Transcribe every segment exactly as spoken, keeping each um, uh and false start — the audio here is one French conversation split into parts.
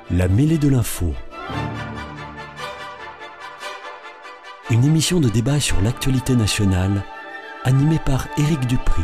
La mêlée de l'info. Une émission de débat sur l'actualité nationale, animée par Éric Dupri.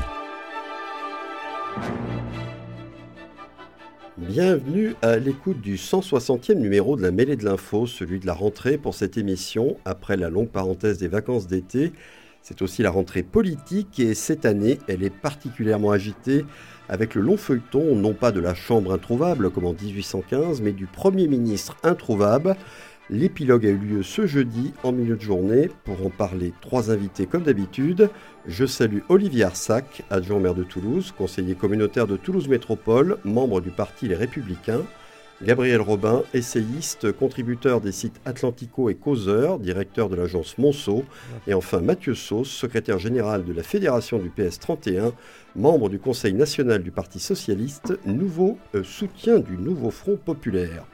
Bienvenue à l'écoute du cent soixantième numéro de la mêlée de l'info, celui de la rentrée pour cette émission, après la longue parenthèse des vacances d'été. C'est aussi la rentrée politique et cette année, elle est particulièrement agitée avec le long feuilleton, non pas de la Chambre introuvable comme en dix-huit cent quinze, mais du Premier ministre introuvable. L'épilogue a eu lieu ce jeudi en milieu de journée. Pour en parler, trois invités comme d'habitude. Je salue Olivier Arsac, adjoint au maire de Toulouse, conseiller communautaire de Toulouse Métropole, membre du parti Les Républicains. Gabriel Robin, essayiste, contributeur des sites Atlantico et Causeur, directeur de l'agence Monceau. Et enfin Mathieu Sauce, secrétaire général de la Fédération du P S trente et un, membre du Conseil national du Parti socialiste, nouveau euh, soutien du nouveau Front populaire.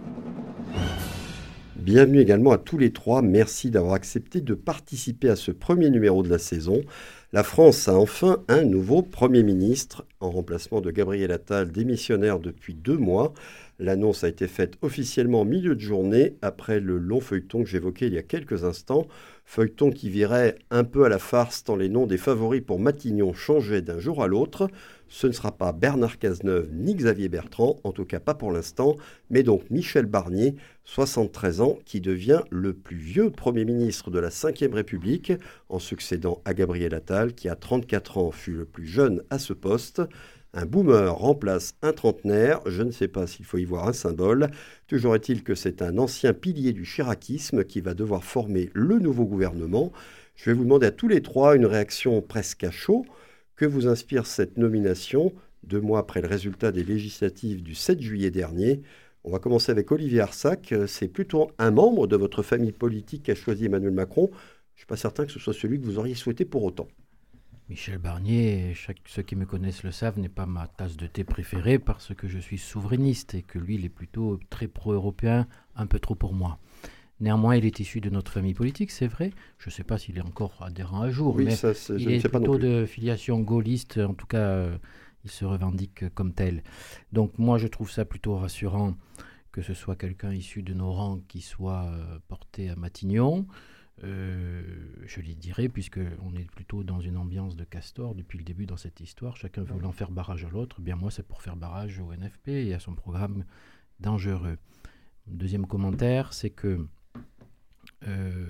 Bienvenue également à tous les trois. Merci d'avoir accepté de participer à ce premier numéro de la saison. La France a enfin un nouveau Premier ministre, en remplacement de Gabriel Attal, démissionnaire depuis deux mois. L'annonce a été faite officiellement en milieu de journée, après le long feuilleton que j'évoquais il y a quelques instants. Feuilleton qui virait un peu à la farce tant les noms des favoris pour Matignon changeaient d'un jour à l'autre. Ce ne sera pas Bernard Cazeneuve ni Xavier Bertrand, en tout cas pas pour l'instant, mais donc Michel Barnier, soixante-treize ans, qui devient le plus vieux Premier ministre de la cinquième République, en succédant à Gabriel Attal, qui à trente-quatre ans fut le plus jeune à ce poste. Un boomer remplace un trentenaire, je ne sais pas s'il faut y voir un symbole. Toujours est-il que c'est un ancien pilier du chiracisme qui va devoir former le nouveau gouvernement. Je vais vous demander à tous les trois une réaction presque à chaud. Que vous inspire cette nomination, deux mois après le résultat des législatives du sept juillet dernier? On va commencer avec Olivier Arsac. C'est plutôt un membre de votre famille politique qui a choisi Emmanuel Macron. Je ne suis pas certain que ce soit celui que vous auriez souhaité pour autant. Michel Barnier, chaque, ceux qui me connaissent le savent, n'est pas ma tasse de thé préférée parce que je suis souverainiste et que lui, il est plutôt très pro-européen, un peu trop pour moi. Néanmoins, il est issu de notre famille politique, c'est vrai. Je ne sais pas s'il est encore adhérent à jour, oui, mais ça, c'est, il est plutôt de filiation gaulliste. En tout cas, euh, il se revendique comme tel. Donc moi, je trouve ça plutôt rassurant que ce soit quelqu'un issu de nos rangs qui soit euh, porté à Matignon. Euh, je l'y dirais, puisqu'on est plutôt dans une ambiance de castor depuis le début dans cette histoire, chacun voulant faire barrage à l'autre. Bien moi, c'est pour faire barrage au N F P et à son programme dangereux. Deuxième commentaire, c'est que euh,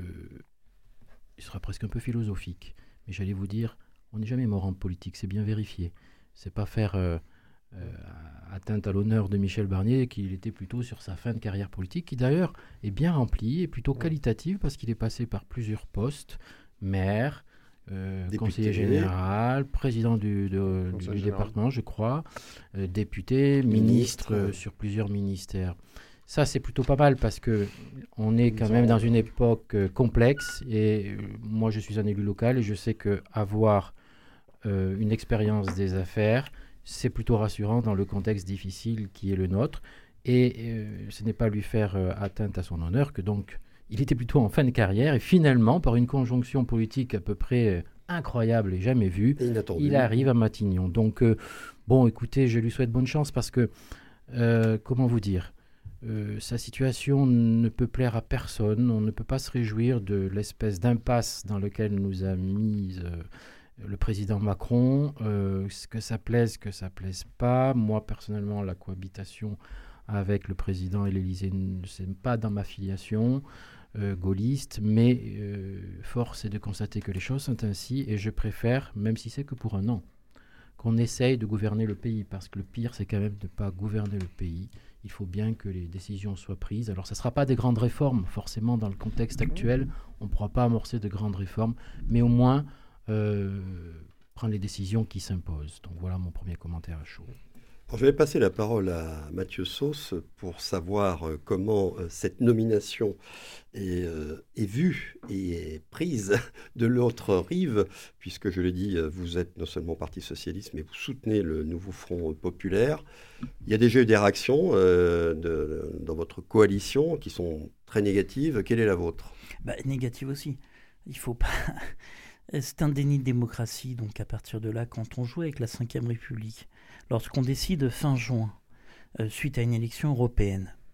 il sera presque un peu philosophique, mais j'allais vous dire, on n'est jamais mort en politique, c'est bien vérifié. C'est pas faire euh, euh, atteinte à l'honneur de Michel Barnier, qu'il était plutôt sur sa fin de carrière politique, qui d'ailleurs est bien remplie et plutôt qualitative parce qu'il est passé par plusieurs postes, maire, euh, conseiller général, président du, de, du, du département, je crois, euh, député, ministre, ministre euh, sur plusieurs ministères. Ça, c'est plutôt pas mal parce qu'on est quand même dans une époque euh, complexe et euh, moi, je suis un élu local et je sais qu'avoir euh, une expérience des affaires, c'est plutôt rassurant dans le contexte difficile qui est le nôtre. Et euh, ce n'est pas lui faire euh, atteinte à son honneur que donc il était plutôt en fin de carrière et finalement, par une conjonction politique à peu près euh, incroyable et jamais vue, et il arrive à Matignon. Donc, euh, bon, écoutez, je lui souhaite bonne chance parce que, euh, comment vous dire, Euh, sa situation ne peut plaire à personne. On ne peut pas se réjouir de l'espèce d'impasse dans laquelle nous a mis euh, le président Macron. Euh, que ça plaise, que ça plaise pas. Moi, personnellement, la cohabitation avec le président et l'Élysée, ce n'est pas dans ma filiation euh, gaulliste, mais euh, force est de constater que les choses sont ainsi et je préfère, même si c'est que pour un an, qu'on essaye de gouverner le pays, parce que le pire, c'est quand même de ne pas gouverner le pays. Il faut bien que les décisions soient prises. Alors, ce ne sera pas des grandes réformes, forcément, dans le contexte actuel. On ne pourra pas amorcer de grandes réformes, mais au moins euh, prendre les décisions qui s'imposent. Donc, voilà mon premier commentaire à chaud. Alors, je vais passer la parole à Mathieu Sauce pour savoir euh, comment euh, cette nomination est, euh, est vue et est prise de l'autre rive, puisque je l'ai dit, vous êtes non seulement Parti socialiste, mais vous soutenez le nouveau Front populaire. Il y a déjà eu des réactions euh, de, dans votre coalition qui sont très négatives. Quelle est la vôtre ? bah, Négative aussi. Il faut pas... C'est un déni de démocratie, donc à partir de là, quand on joue avec la cinquième République, lorsqu'on décide fin juin, euh, suite à une élection européenne,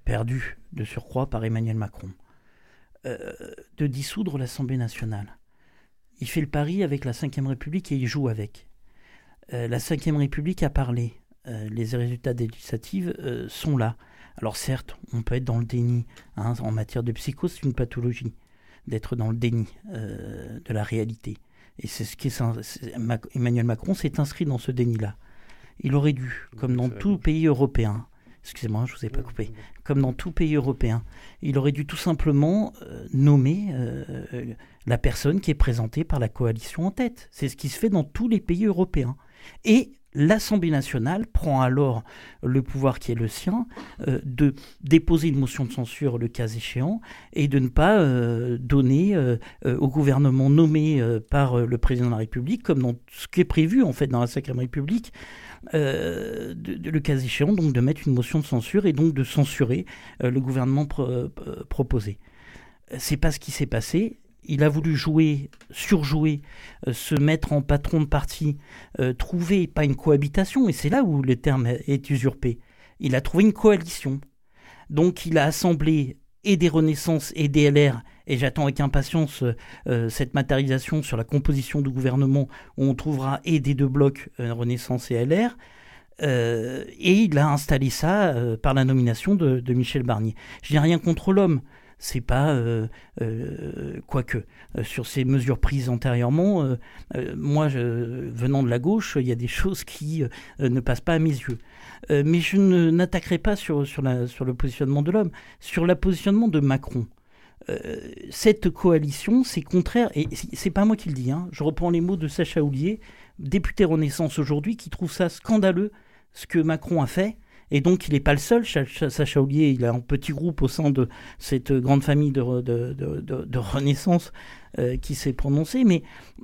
perdu de surcroît par Emmanuel Macron, euh, de dissoudre l'Assemblée nationale. Il fait le pari avec la cinquième République et il joue avec. Euh, la cinquième République a parlé. Euh, les résultats des législatives euh, sont là. Alors certes, on peut être dans le déni. Hein, en matière de psychose, c'est une pathologie d'être dans le déni euh, de la réalité. Et c'est ce qui est, c'est, Emmanuel Macron s'est inscrit dans ce déni-là. Il aurait dû, comme dans tout pays européen, excusez-moi, je ne vous ai pas coupé, comme dans tout pays européen, il aurait dû tout simplement euh, nommer euh, la personne qui est présentée par la coalition en tête. C'est ce qui se fait dans tous les pays européens. Et l'Assemblée nationale prend alors le pouvoir qui est le sien euh, de déposer une motion de censure le cas échéant et de ne pas euh, donner euh, euh, au gouvernement nommé euh, par euh, le président de la République, comme dans ce qui est prévu en fait dans la cinquième République, euh, de, de, le cas échéant, donc de mettre une motion de censure et donc de censurer euh, le gouvernement pro- euh, proposé. C'est pas ce qui s'est passé. Il a voulu jouer, surjouer, euh, se mettre en patron de parti, euh, trouver pas une cohabitation, et c'est là où le terme est usurpé. Il a trouvé une coalition. Donc il a assemblé et des Renaissances et des L R, et j'attends avec impatience euh, cette matérialisation sur la composition du gouvernement, où on trouvera et des deux blocs, euh, Renaissance et L R, euh, et il a installé ça euh, par la nomination de, de Michel Barnier. Je n'ai rien contre l'homme. C'est pas euh, euh, quoique euh, sur ces mesures prises antérieurement, euh, euh, moi je, venant de la gauche, il y a des choses qui euh, ne passent pas à mes yeux. Euh, mais je ne, n'attaquerai pas sur, sur, la, sur le positionnement de l'homme, sur le positionnement de Macron. Euh, cette coalition, c'est contraire, et c'est pas moi qui le dis, hein, je reprends les mots de Sacha Houlié, député Renaissance aujourd'hui, qui trouve ça scandaleux ce que Macron a fait. Et donc, il n'est pas le seul. Sacha Houlié, il a un petit groupe au sein de cette grande famille de, de, de, de, de Renaissance euh, qui s'est prononcé. Mais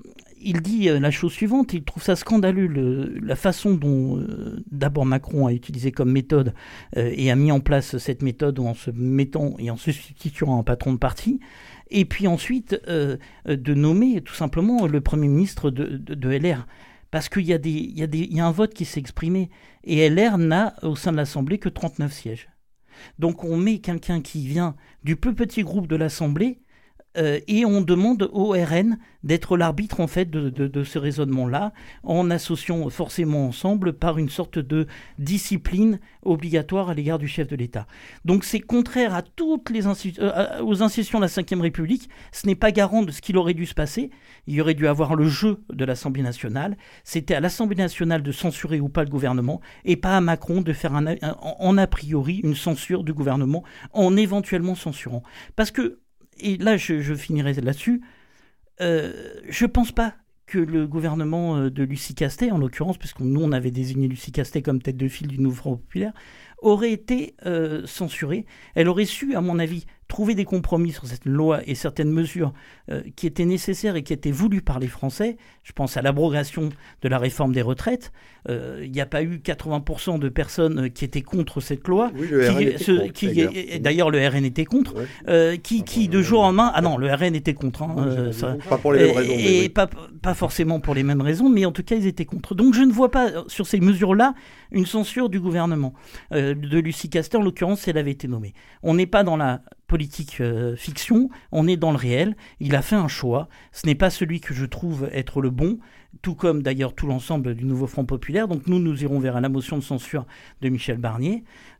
il dit euh, la chose suivante, il trouve ça scandaleux, le, la façon dont euh, d'abord Macron a utilisé comme méthode euh, et a mis en place cette méthode en se mettant et en se substituant un patron de parti. Et puis ensuite, euh, de nommer tout simplement le Premier ministre de, de, de L R. Parce qu'il y a, des, il y a des, il y a un vote qui s'est exprimé. Et L R n'a, au sein de l'Assemblée, que trente-neuf sièges. Donc on met quelqu'un qui vient du plus petit groupe de l'Assemblée euh, et on demande au R N d'être l'arbitre en fait de, de, de ce raisonnement-là, en associant forcément ensemble par une sorte de discipline obligatoire à l'égard du chef de l'État. Donc c'est contraire à toutes les institu- euh, aux institutions de la cinquième République. Ce n'est pas garant de ce qu'il aurait dû se passer. Il y aurait dû avoir le jeu de l'Assemblée nationale. C'était à l'Assemblée nationale de censurer ou pas le gouvernement, et pas à Macron de faire un, un, en a priori une censure du gouvernement en éventuellement censurant. Parce que, et là je, je finirai là-dessus, euh, je ne pense pas que le gouvernement de Lucie Castet, en l'occurrence, puisque nous on avait désigné Lucie Castet comme tête de file du Nouveau Front Populaire, aurait été euh, censurée. Elle aurait su, à mon avis, trouver des compromis sur cette loi et certaines mesures euh, qui étaient nécessaires et qui étaient voulues par les Français. Je pense à l'abrogation de la réforme des retraites. Euh, il n'y a pas eu quatre-vingts pour cent de personnes qui étaient contre cette loi. Oui, le R N qui, était ce, contre, qui, d'ailleurs. d'ailleurs, le R N était contre. Ouais. Euh, qui, Enfin, qui euh, de jour en main... Ah non, le R N était contre. Hein, Oui, euh, ça, pas pour les mêmes raisons. et mais oui. pas, pas forcément pour les mêmes raisons, mais en tout cas, ils étaient contre. Donc je ne vois pas, sur ces mesures-là, une censure du gouvernement. Euh, de Lucie Castet, en l'occurrence, si elle avait été nommée. On n'est pas dans la politique euh, fiction, on est dans le réel. Il a fait un choix. Ce n'est pas celui que je trouve être le bon, tout comme d'ailleurs tout l'ensemble du Nouveau Front Populaire. Donc nous, nous irons vers la motion de censure de Michel Barnier.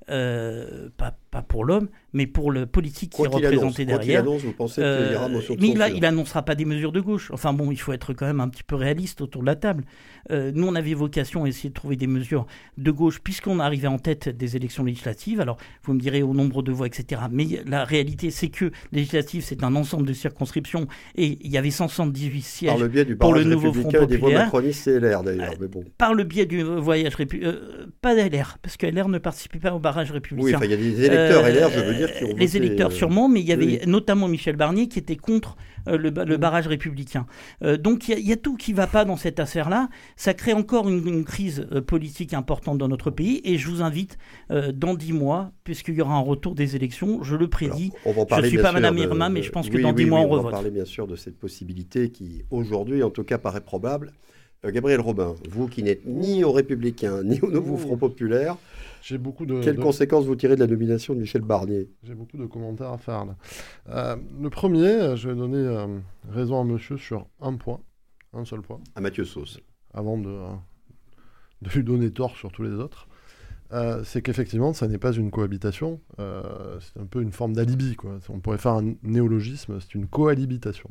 Euh, pas, pas pour l'homme, mais pour le politique qui Quoi est qu'il représenté annonce, quoi qu'il derrière. annonce, vous pensez qu'il y aura motion de mais là, censure. il n'annoncera pas des mesures de gauche. Enfin bon, il faut être quand même un petit peu réaliste autour de la table. Euh, nous, on avait vocation à essayer de trouver des mesures de gauche, puisqu'on arrivait en tête des élections législatives. Alors, vous me direz au nombre de voix, et cetera. Mais la réalité, c'est que législative, c'est un ensemble de circonscriptions, et il y avait cent soixante-dix-huit sièges Par le biais du pour le barrage nouveau Front républicain et des voix populaire. macronistes et L R d'ailleurs. Mais bon. Par le biais du voyage républicain. Euh, pas d'L R, parce que L R ne participait pas au barrage républicain. Oui, enfin, il y a des électeurs Euh, L R, je veux dire, qui ont les voté, électeurs euh, sûrement, mais il y avait oui. notamment Michel Barnier qui était contre euh, le, le barrage républicain. Euh, donc il y, y a tout qui ne va pas dans cette affaire-là. Ça crée encore une, une crise euh, politique importante dans notre pays, et je vous invite euh, dans dix mois, puisqu'il y aura un retour des élections, je le prédis. Alors, on va en Je parler, ne suis bien pas sûr, Madame de- Irma, mais de- je pense que oui, dans oui, dix mois, oui, on on va revote. parler bien sûr de cette possibilité qui, aujourd'hui, en tout cas, paraît probable. Euh, Gabriel Robin, vous qui n'êtes ni aux Républicains, ni au Nouveau Front Populaire, j'ai beaucoup de... Quelles de... conséquences vous tirez de la nomination de Michel Barnier? J'ai beaucoup de commentaires à faire là. Euh, le premier, je vais donner euh, raison à monsieur sur un point, un seul point. À Mathieu Sauce. Avant de, euh, de lui donner tort sur tous les autres. Euh, c'est qu'effectivement, ça n'est pas une cohabitation, euh, c'est un peu une forme d'alibi, quoi. On pourrait faire un néologisme, c'est une cohabitation.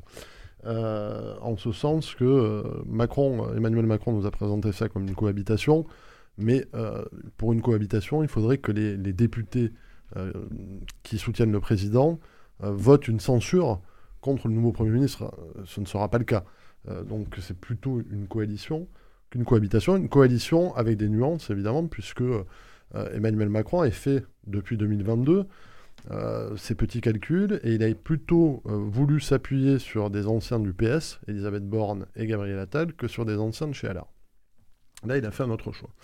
Euh, en ce sens que euh, Macron, Emmanuel Macron nous a présenté ça comme une cohabitation, mais euh, pour une cohabitation, il faudrait que les, les députés euh, qui soutiennent le président euh, votent une censure contre le nouveau Premier ministre. Ce ne sera pas le cas. Euh, donc c'est plutôt une coalition qu'une cohabitation. Une coalition avec des nuances, évidemment, puisque euh, Emmanuel Macron a fait, depuis deux mille vingt-deux, euh, ses petits calculs, et il a plutôt euh, voulu s'appuyer sur des anciens du P S, Elisabeth Borne et Gabriel Attal, que sur des anciens de chez Allard. Là, il a fait un autre choix.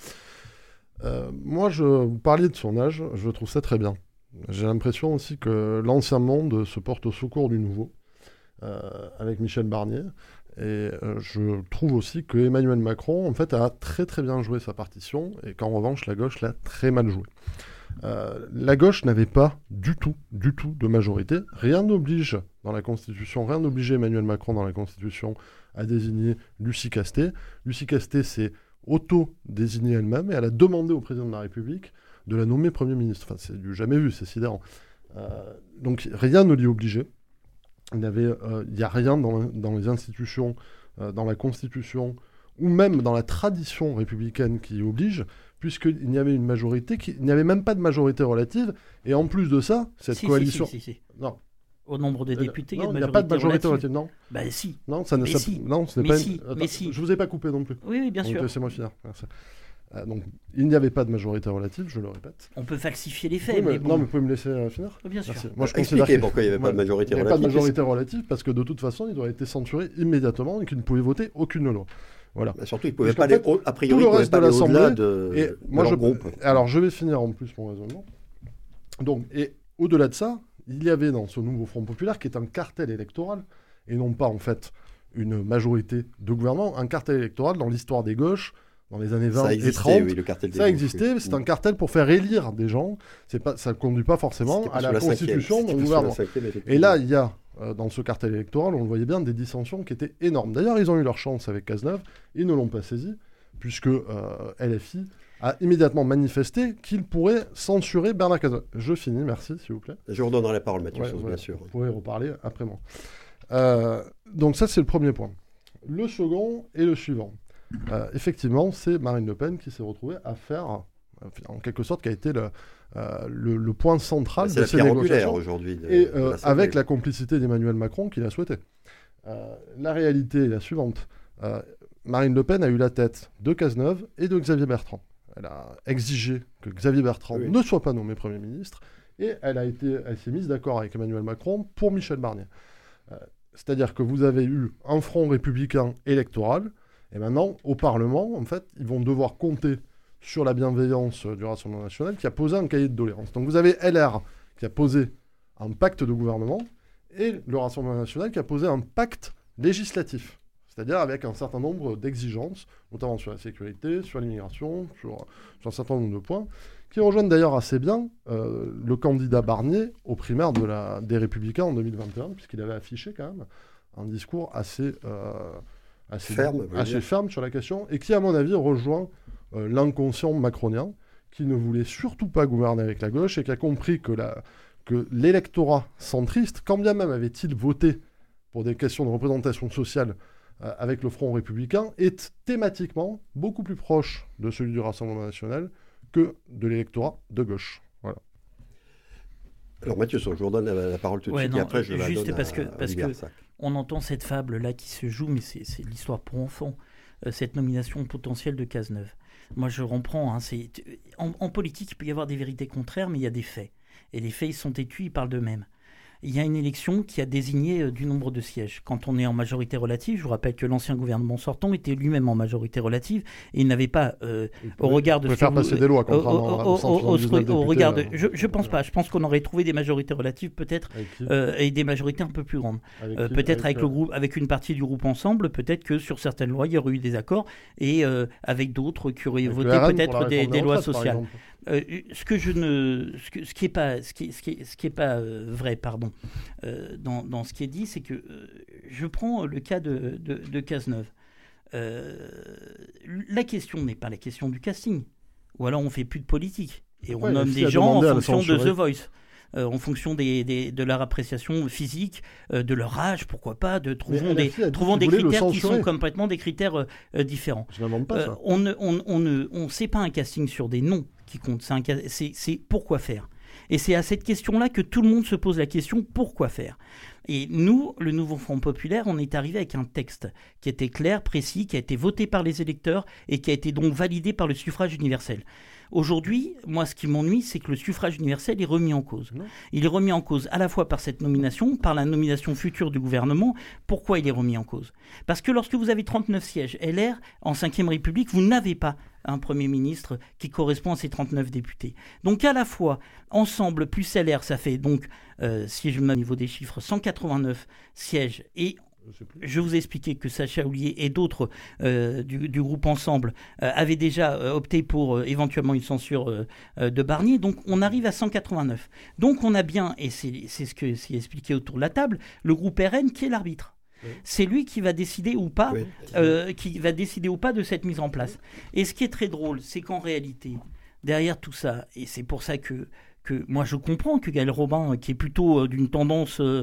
Euh, moi, je, vous parliez de son âge, je trouve ça très bien. J'ai l'impression aussi que l'ancien monde se porte au secours du nouveau, euh, avec Michel Barnier. Et euh, je trouve aussi que Emmanuel Macron, en fait, a très très bien joué sa partition, et qu'en revanche, la gauche l'a très mal joué. Euh, la gauche n'avait pas du tout, du tout de majorité. Rien n'oblige dans la Constitution, rien n'oblige Emmanuel Macron dans la Constitution à désigner Lucie Castet. Lucie Castet s'est auto-désignée elle-même, et elle a demandé au président de la République de la nommer Premier ministre. Enfin, c'est du jamais vu, c'est sidérant. Euh, donc rien ne l'y obligeait. Il n'y euh, a rien dans, dans les institutions, euh, dans la Constitution, ou même dans la tradition républicaine qui y oblige, puisqu'il n'y avait une majorité, qui, il n'y avait même pas de majorité relative, et en plus de ça, cette si, coalition... Si, si, si, si. Non. Au nombre de députés, non, il n'y a, a pas de majorité relative, relative. non. Bah si. Non, ça ne... Mais ça, si. Non, ce n'est mais pas... Si. Une... Attends, mais si. Je ne vous ai pas coupé non plus. Oui, oui, bien donc, sûr. Laissez-moi finir. Merci. Euh, donc, il n'y avait pas de majorité relative, je le répète. On peut falsifier les faits, oui, mais, mais bon. Non, mais vous pouvez me laisser euh, finir? Oui, bien sûr. Merci. Moi, je Expliquez considère pourquoi il n'y avait pas de majorité relative. relative. Il n'y avait pas de majorité relative parce que de toute façon, il aurait été censuré immédiatement et qu'il ne pouvait voter aucune loi. Voilà. Bah surtout, il ne pouvait pas fait, aller, a priori, tout le reste de l'Assemblée de, et de moi leur je, groupe. Alors, je vais finir en plus mon raisonnement. Donc, et au-delà de ça, il y avait dans ce nouveau Front populaire, qui est un cartel électoral, et non pas en fait une majorité de gouvernement, un cartel électoral dans l'histoire des gauches, dans les années vingt existait, et trente, oui, le cartel des ça gauches, existait, oui. c'est un cartel pour faire élire des gens, c'est pas, ça ne conduit pas forcément pas à la, la constitution d'un gouvernement. Et là, il y a, euh, dans ce cartel électoral, on le voyait bien, des dissensions qui étaient énormes. D'ailleurs, ils ont eu leur chance avec Cazeneuve, ils ne l'ont pas saisi, puisque euh, L F I a immédiatement manifesté qu'il pourrait censurer Bernard Cazeneuve. Je finis, merci, s'il vous plaît. Je vous redonnerai la parole, Mathieu ouais, Sauce, ouais, bien sûr. Vous pourrez reparler après moi. Euh, donc ça, c'est le premier point. Le second et le suivant. Euh, effectivement, c'est Marine Le Pen qui s'est retrouvée à faire, en quelque sorte, qui a été le, euh, le, le point central bah, de ces négociations. Aujourd'hui. De, et euh, avec la complicité d'Emmanuel Macron qui l'a souhaité. Euh, la réalité est la suivante. Euh, Marine Le Pen a eu la tête de Cazeneuve et de Xavier Bertrand. Elle a exigé que Xavier Bertrand oui. ne soit pas nommé Premier ministre et elle, a été, elle s'est mise d'accord avec Emmanuel Macron pour Michel Barnier. Euh, c'est-à-dire que vous avez eu un front républicain électoral et maintenant, au Parlement, en fait, ils vont devoir compter sur la bienveillance du Rassemblement national qui a posé un cahier de doléances. Donc vous avez L R qui a posé un pacte de gouvernement et le Rassemblement national qui a posé un pacte législatif. C'est-à-dire avec un certain nombre d'exigences, notamment sur la sécurité, sur l'immigration, sur, sur un certain nombre de points, qui rejoignent d'ailleurs assez bien euh, le candidat Barnier aux primaires de la, des Républicains en deux mille vingt et un, puisqu'il avait affiché quand même un discours assez, euh, assez, ferme, assez ferme sur la question, et qui, à mon avis, rejoint euh, l'inconscient macronien, qui ne voulait surtout pas gouverner avec la gauche, et qui a compris que, la, que l'électorat centriste, quand bien même avait-il voté pour des questions de représentation sociale, avec le Front républicain, est thématiquement beaucoup plus proche de celui du Rassemblement national que de l'électorat de gauche. Voilà. Alors Mathieu, je vous redonne la, la parole tout de ouais, suite, non, et après je juste la donne parce à, que, à parce que on entend cette fable-là qui se joue, mais c'est, c'est l'histoire pour enfants, euh, cette nomination potentielle de Cazeneuve. Moi je reprends, hein, c'est, en, en politique il peut y avoir des vérités contraires, mais il y a des faits. Et les faits ils sont têtus, ils parlent d'eux-mêmes. Il y a une élection qui a désigné euh, du nombre de sièges. Quand on est en majorité relative, je vous rappelle que l'ancien gouvernement sortant était lui-même en majorité relative et il n'avait pas, euh, au regard de... Il peut faire passer des lois, contrairement au, au, au, au, au regard de... euh, Je, je pense pas. Je pense qu'on aurait trouvé des majorités relatives peut-être euh, et des majorités un peu plus grandes. Euh, peut-être avec, avec le groupe, avec une partie du groupe ensemble, peut-être que sur certaines lois, il y aurait eu des accords et euh, avec d'autres qui auraient avec voté peut-être des, des lois sociales. Euh, ce que je ne, ce, que, ce qui est pas, ce qui, ce qui est, ce qui est pas euh, vrai, pardon, euh, dans, dans ce qui est dit, c'est que euh, je prends le cas de, de, de Cazeneuve. Euh, la question n'est pas la question du casting, ou alors on fait plus de politique et on ouais, nomme des gens en fonction de The Voice. Euh, en fonction des, des, de leur appréciation physique, euh, de leur âge, pourquoi pas, de trouvons des, trouvons des critères qui sont complètement des critères euh, différents. Je n'invente pas euh, ça. On ne on, on ne, on sait pas un casting sur des noms qui compte, c'est, un, c'est, c'est pourquoi faire. Et c'est à cette question-là que tout le monde se pose la question, pourquoi faire ? Et nous, le Nouveau Front Populaire, on est arrivé avec un texte qui était clair, précis, qui a été voté par les électeurs et qui a été donc validé par le suffrage universel. Aujourd'hui, moi, ce qui m'ennuie, c'est que le suffrage universel est remis en cause. Non. Il est remis en cause à la fois par cette nomination, par la nomination future du gouvernement. Pourquoi il est remis en cause ? Parce que lorsque vous avez trente-neuf sièges L R en cinquième République, vous n'avez pas un Premier ministre qui correspond à ces trente-neuf députés. Donc à la fois, ensemble plus L R, ça fait donc, euh, si je me mets au niveau des chiffres, cent quatre-vingt-neuf sièges et je vous ai expliqué que Sacha Houlié et d'autres euh, du, du groupe Ensemble euh, avaient déjà euh, opté pour euh, éventuellement une censure euh, euh, de Barnier. Donc on arrive à cent quatre-vingt-neuf. Donc on a bien, et c'est, c'est ce que c'est expliqué autour de la table, le groupe R N qui est l'arbitre. Oui. C'est lui qui va décider ou pas, oui. euh, qui va décider ou pas de cette mise en place. Et ce qui est très drôle, c'est qu'en réalité, derrière tout ça, et c'est pour ça que que moi je comprends que Gaël Robin, qui est plutôt euh, d'une tendance euh,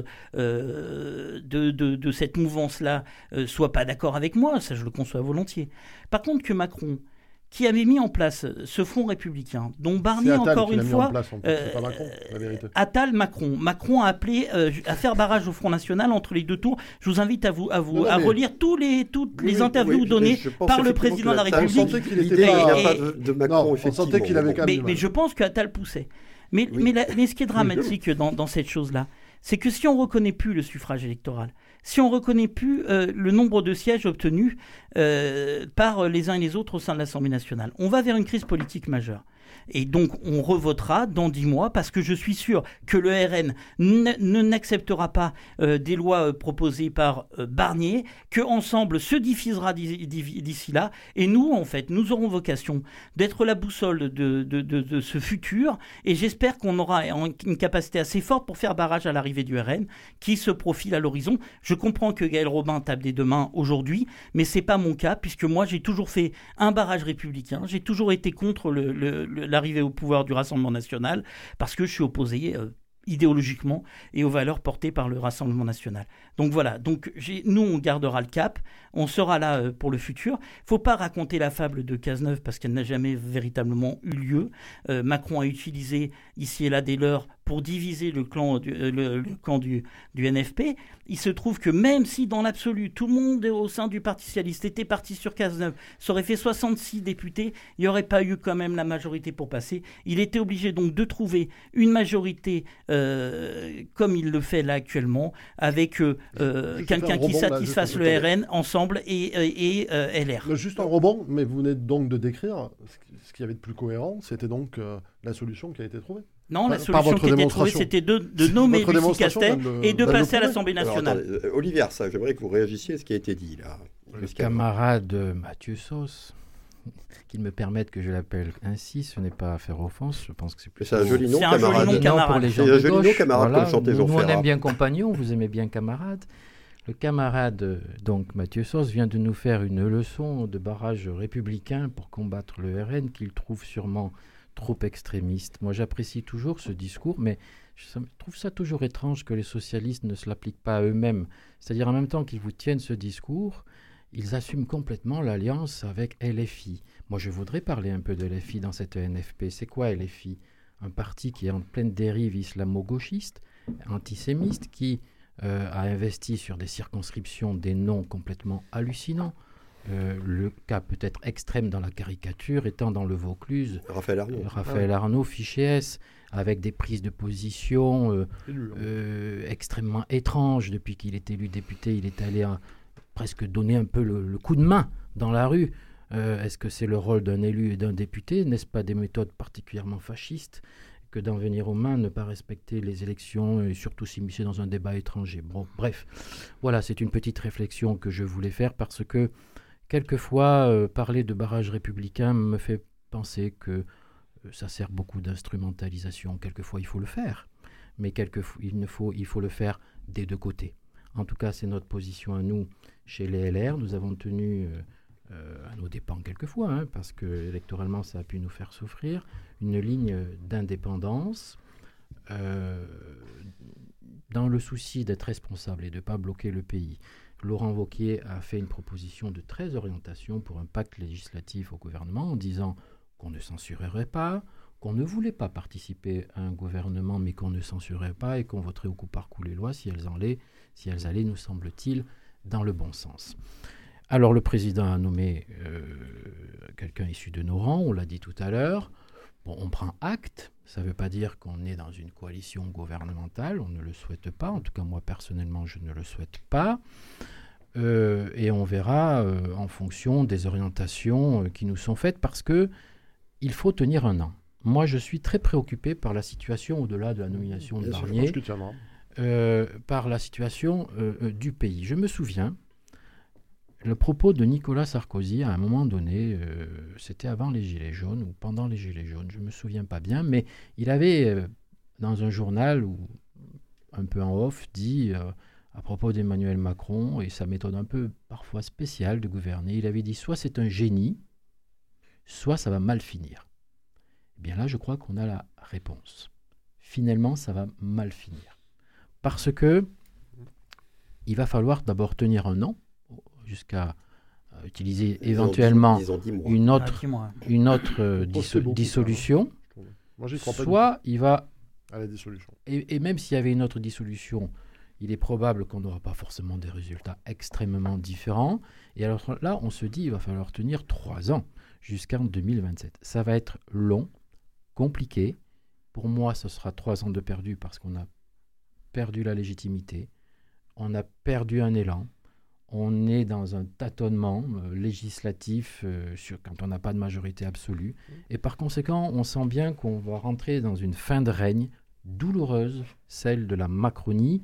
de, de, de cette mouvance-là, euh, soit pas d'accord avec moi, ça je le conçois volontiers. Par contre que Macron, qui avait mis en place ce front républicain, dont Barnier encore une fois, place, en euh, c'est pas Macron, la vérité. Attal Macron, Macron a appelé euh, à faire barrage au Front National entre les deux tours. Je vous invite à vous à vous non, non, à mais... relire tous les toutes oui, les interviews oui, données par le président de la République. On sentait qu'il était pas, et, pas de, de Macron, non, effectivement. On sentait qu'il avait quand même. Mais, mais je pense qu'Attal poussait. Mais, oui. mais, la, mais ce qui est dramatique dans, dans cette chose-là, c'est que si on ne reconnaît plus le suffrage électoral, si on ne reconnaît plus euh, le nombre de sièges obtenus euh, par les uns et les autres au sein de l'Assemblée nationale, on va vers une crise politique majeure. Et donc, on revotera dans dix mois parce que je suis sûr que le R N n- ne n'acceptera pas euh, des lois euh, proposées par euh, Barnier, que Ensemble se diffusera d'ici, d'ici là. Et nous, en fait, nous aurons vocation d'être la boussole de, de, de, de ce futur. Et j'espère qu'on aura une capacité assez forte pour faire barrage à l'arrivée du R N qui se profile à l'horizon. Je comprends que Gaël Robin tape des deux mains aujourd'hui, mais c'est pas mon cas puisque moi, j'ai toujours fait un barrage républicain. J'ai toujours été contre le, le, le la arriver au pouvoir du Rassemblement national parce que je suis opposé euh, idéologiquement et aux valeurs portées par le Rassemblement national. Donc voilà, donc j'ai, nous on gardera le cap, on sera là euh, pour le futur. Faut pas raconter la fable de Cazeneuve parce qu'elle n'a jamais véritablement eu lieu. Euh, Macron a utilisé ici et là des leurres pour diviser le clan du, euh, le, le camp du, du N F P. Il se trouve que même si dans l'absolu tout le monde au sein du Parti socialiste était parti sur Cazeneuve, ça aurait fait soixante-six députés, il n'y aurait pas eu quand même la majorité pour passer. Il était obligé donc de trouver une majorité euh, comme il le fait là actuellement avec euh, euh, quelqu'un qui rebond, satisfasse là, le R N, Ensemble et, et, et euh, L R. Juste un rebond, mais vous venez donc de décrire ce qu'il y avait de plus cohérent, c'était donc euh, la solution qui a été trouvée. Non, la solution qui était trouvée, c'était de, de nommer Lucie Castet et de passer à l'Assemblée nationale. Alors, attendez, Olivier Arsa, j'aimerais que vous réagissiez à ce qui a été dit là. Le camarade Mathieu Sauce, qu'il me permette que je l'appelle ainsi, ce n'est pas à faire offense, je pense que c'est plus... C'est un joli nom, c'est un camarade. Joli nom, camarade. Non, pour les gens c'est de un joli gauche, nom, camarade, voilà, comme chantait nous, Jean nous, on Ferrat. aime bien compagnon, vous aimez bien camarade. Le camarade, donc Mathieu Sauce, vient de nous faire une leçon de barrage républicain pour combattre le R N qu'il trouve sûrement trop extrémiste. Moi, j'apprécie toujours ce discours, mais je trouve ça toujours étrange que les socialistes ne se l'appliquent pas à eux-mêmes. C'est-à-dire, en même temps qu'ils vous tiennent ce discours, ils assument complètement l'alliance avec L F I. Moi, je voudrais parler un peu de L F I dans cette N F P. C'est quoi L F I ? Un parti qui est en pleine dérive islamo-gauchiste, antisémiste, qui euh, a investi sur des circonscriptions des noms complètement hallucinants. Euh, le cas peut-être extrême dans la caricature étant dans le Vaucluse, Raphaël Arnaud, euh, Raphaël Arnaud fiché S, avec des prises de position euh, euh, extrêmement étranges. Depuis qu'il est élu député, il est allé à, presque donner un peu le, le coup de main dans la rue. Euh, est-ce que c'est le rôle d'un élu et d'un député ? N'est-ce pas des méthodes particulièrement fascistes que d'en venir aux mains, ne pas respecter les élections et surtout s'immiscer dans un débat étranger ? Bon, bref, voilà, c'est une petite réflexion que je voulais faire parce que quelquefois, euh, parler de barrage républicain me fait penser que ça sert beaucoup d'instrumentalisation. Quelquefois, il faut le faire, mais quelquefois, il, ne faut, il faut le faire des deux côtés. En tout cas, c'est notre position à nous, chez les L R. Nous avons tenu, euh, euh, à nos dépens quelquefois, hein, parce que électoralement, ça a pu nous faire souffrir, une ligne d'indépendance, euh, dans le souci d'être responsable et de ne pas bloquer le pays. Laurent Wauquiez a fait une proposition de treize orientations pour un pacte législatif au gouvernement en disant qu'on ne censurerait pas, qu'on ne voulait pas participer à un gouvernement mais qu'on ne censurerait pas et qu'on voterait au coup par coup les lois si elles allaient, si elles allaient, nous semble-t-il, dans le bon sens. Alors le président a nommé euh, quelqu'un issu de nos rangs, on l'a dit tout à l'heure. Bon, on prend acte, ça ne veut pas dire qu'on est dans une coalition gouvernementale, on ne le souhaite pas, en tout cas moi personnellement je ne le souhaite pas, euh, et on verra euh, en fonction des orientations euh, qui nous sont faites, parce qu'il faut tenir un an. Moi je suis très préoccupé par la situation au-delà de la nomination de Barnier, euh, par la situation euh, euh, du pays. Je me souviens, le propos de Nicolas Sarkozy, à un moment donné, euh, c'était avant les Gilets jaunes ou pendant les Gilets jaunes, je ne me souviens pas bien, mais il avait, euh, dans un journal, ou un peu en off, dit, euh, à propos d'Emmanuel Macron, et sa méthode un peu parfois spéciale de gouverner, il avait dit soit c'est un génie, soit ça va mal finir. Eh bien là, je crois qu'on a la réponse. Finalement, ça va mal finir. Parce que il va falloir d'abord tenir un an, jusqu'à euh, utiliser ils éventuellement dit, une autre, ah, une autre euh, disso- beaucoup, dissolution, Moi, j'y crois pas soit il va... à la dissolution. Et, et même s'il y avait une autre dissolution, il est probable qu'on n'aura pas forcément des résultats extrêmement différents. Et alors là, on se dit qu'il va falloir tenir trois ans, jusqu'en deux mille vingt-sept. Ça va être long, compliqué. Pour moi, ce sera trois ans de perdu parce qu'on a perdu la légitimité, on a perdu un élan. On est dans un tâtonnement euh, législatif euh, sur, quand on n'a pas de majorité absolue. Et par conséquent, on sent bien qu'on va rentrer dans une fin de règne douloureuse, celle de la Macronie.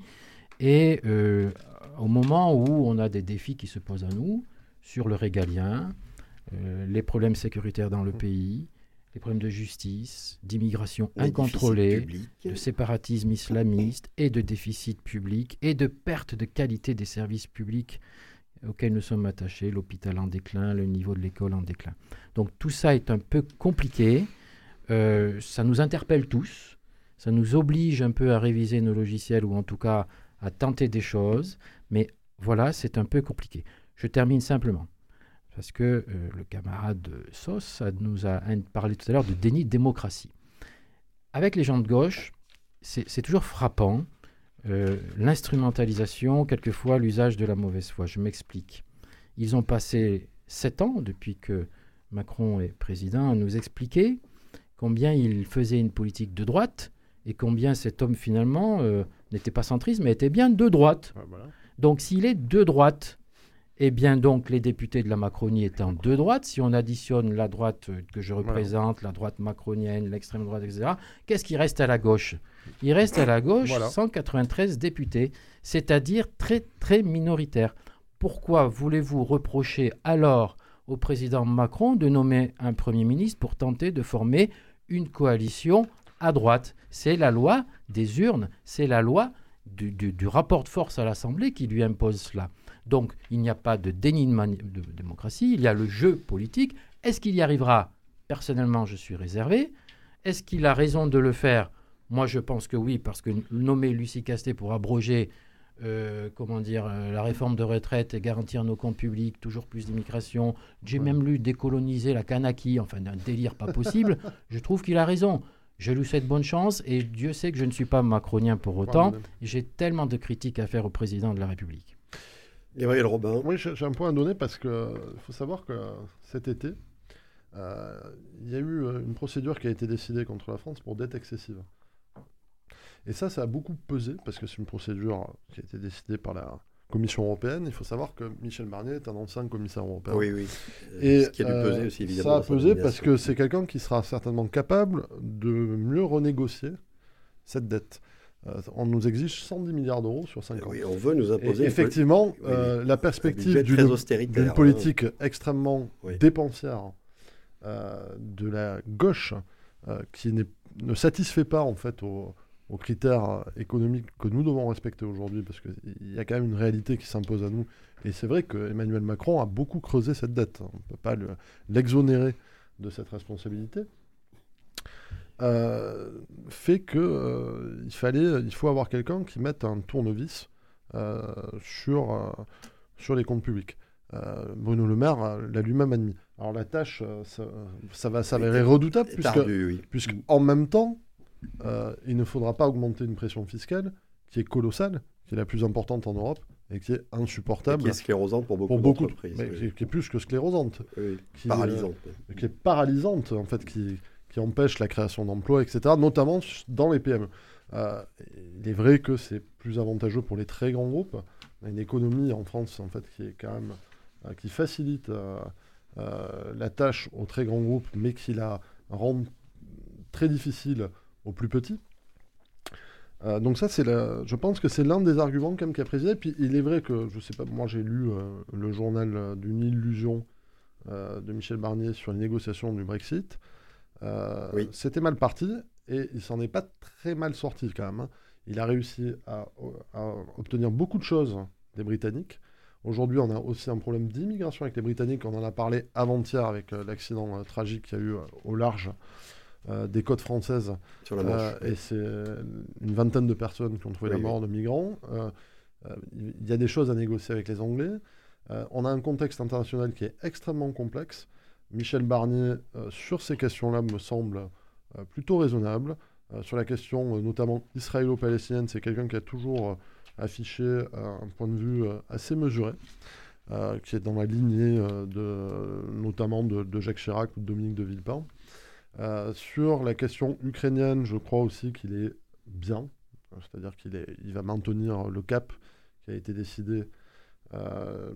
Et euh, au moment où on a des défis qui se posent à nous, sur le régalien, euh, les problèmes sécuritaires dans le pays, les problèmes de justice, d'immigration incontrôlée, de séparatisme islamiste et de déficit public et de perte de qualité des services publics auxquels nous sommes attachés, l'hôpital en déclin, le niveau de l'école en déclin. Donc tout ça est un peu compliqué, euh, ça nous interpelle tous, ça nous oblige un peu à réviser nos logiciels ou en tout cas à tenter des choses, mais voilà, c'est un peu compliqué. Je termine simplement. Parce que euh, le camarade Sauce nous a parlé tout à l'heure de déni de démocratie. Avec les gens de gauche, c'est, c'est toujours frappant, euh, l'instrumentalisation, quelquefois l'usage de la mauvaise foi. Je m'explique. Ils ont passé sept ans, depuis que Macron est président, à nous expliquer combien il faisait une politique de droite et combien cet homme, finalement, euh, n'était pas centriste, mais était bien de droite. Ah, voilà. Donc, s'il est de droite... Eh bien, donc, les députés de la Macronie étant de droite, si on additionne la droite que je représente, voilà. La droite macronienne, l'extrême droite, et cetera, qu'est-ce qui reste à la gauche ? Il reste à la gauche voilà. cent quatre-vingt-treize députés, c'est-à-dire très, très minoritaire. Pourquoi voulez-vous reprocher alors au président Macron de nommer un Premier ministre pour tenter de former une coalition à droite ? C'est la loi des urnes, c'est la loi du, du, du rapport de force à l'Assemblée qui lui impose cela. Donc, il n'y a pas de déni de, mani- de démocratie, il y a le jeu politique. Est-ce qu'il y arrivera ? Personnellement, je suis réservé. Est-ce qu'il a raison de le faire ? Moi, je pense que oui, parce que nommer Lucie Castet pour abroger euh, comment dire, euh, la réforme de retraite et garantir nos comptes publics, toujours plus d'immigration, j'ai ouais. même lu décoloniser la Kanaki, enfin d'un délire pas possible, je trouve qu'il a raison. Je lui souhaite bonne chance et Dieu sait que je ne suis pas macronien pour autant. Ouais, j'ai tellement de critiques à faire au président de la République. Gabriel Robin. Oui, j'ai un point à donner parce qu'il euh, faut savoir que cet été, il euh, y a eu euh, une procédure qui a été décidée contre la France pour dette excessive. Et ça, ça a beaucoup pesé parce que c'est une procédure qui a été décidée par la Commission européenne. Il faut savoir que Michel Barnier est un ancien commissaire européen. Oui, oui. Et ce qui a dû peser aussi, évidemment. Ça a pesé parce que c'est quelqu'un qui sera certainement capable de mieux renégocier cette dette. Euh, on nous exige cent dix milliards d'euros sur cinq ans. Oui, on veut nous imposer... Et effectivement, poli- euh, oui, la perspective d'une, d'une politique hein. extrêmement oui. dépensière euh, de la gauche euh, qui n'est, ne satisfait pas en fait aux, aux critères économiques que nous devons respecter aujourd'hui, parce qu'il y a quand même une réalité qui s'impose à nous. Et c'est vrai qu'Emmanuel Macron a beaucoup creusé cette dette. On ne peut pas le, l'exonérer de cette responsabilité. Euh, fait que euh, il fallait, il faut avoir quelqu'un qui mette un tournevis euh, sur, euh, sur les comptes publics. Euh, Bruno Le Maire euh, l'a lui-même admis. Alors la tâche, euh, ça, ça va s'avérer oui, redoutable, puisque, ardu, oui. puisque en même temps, euh, il ne faudra pas augmenter une pression fiscale qui est colossale, qui est la plus importante en Europe, et qui est insupportable. Et qui est sclérosante pour beaucoup, pour beaucoup d'entreprises. Mais oui. qui, qui est plus que sclérosante. Oui, qui, paralysante. Euh, qui est paralysante, en fait, qui... qui empêche la création d'emplois, et cetera, notamment dans les P M E. Euh, il est vrai que c'est plus avantageux pour les très grands groupes. On a une économie en France, en fait, qui est quand même euh, qui facilite euh, euh, la tâche aux très grands groupes, mais qui la rend très difficile aux plus petits. Euh, donc ça, c'est la... je pense que c'est l'un des arguments quand même qui a présidé. Et puis il est vrai que, je sais pas, moi j'ai lu euh, le journal d'une illusion euh, de Michel Barnier sur les négociations du Brexit. Euh, oui. C'était mal parti et il s'en est pas très mal sorti quand même. Hein. Il a réussi à, à obtenir beaucoup de choses des Britanniques. Aujourd'hui, on a aussi un problème d'immigration avec les Britanniques. On en a parlé avant-hier avec euh, l'accident euh, tragique qu'il y a eu euh, au large euh, des côtes françaises. Sur la Manche. Euh, et c'est une vingtaine de personnes qui ont trouvé oui, la mort oui. de migrants. Euh, euh, il y a des choses à négocier avec les Anglais. Euh, on a un contexte international qui est extrêmement complexe. Michel Barnier, euh, sur ces questions-là, me semble euh, plutôt raisonnable. Euh, sur la question, euh, notamment israélo-palestinienne, c'est quelqu'un qui a toujours euh, affiché euh, un point de vue euh, assez mesuré, euh, qui est dans la lignée euh, de, notamment de, de Jacques Chirac ou de Dominique de Villepin. Euh, sur la question ukrainienne, je crois aussi qu'il est bien, c'est-à-dire qu'il est, il va maintenir le cap qui a été décidé. Euh,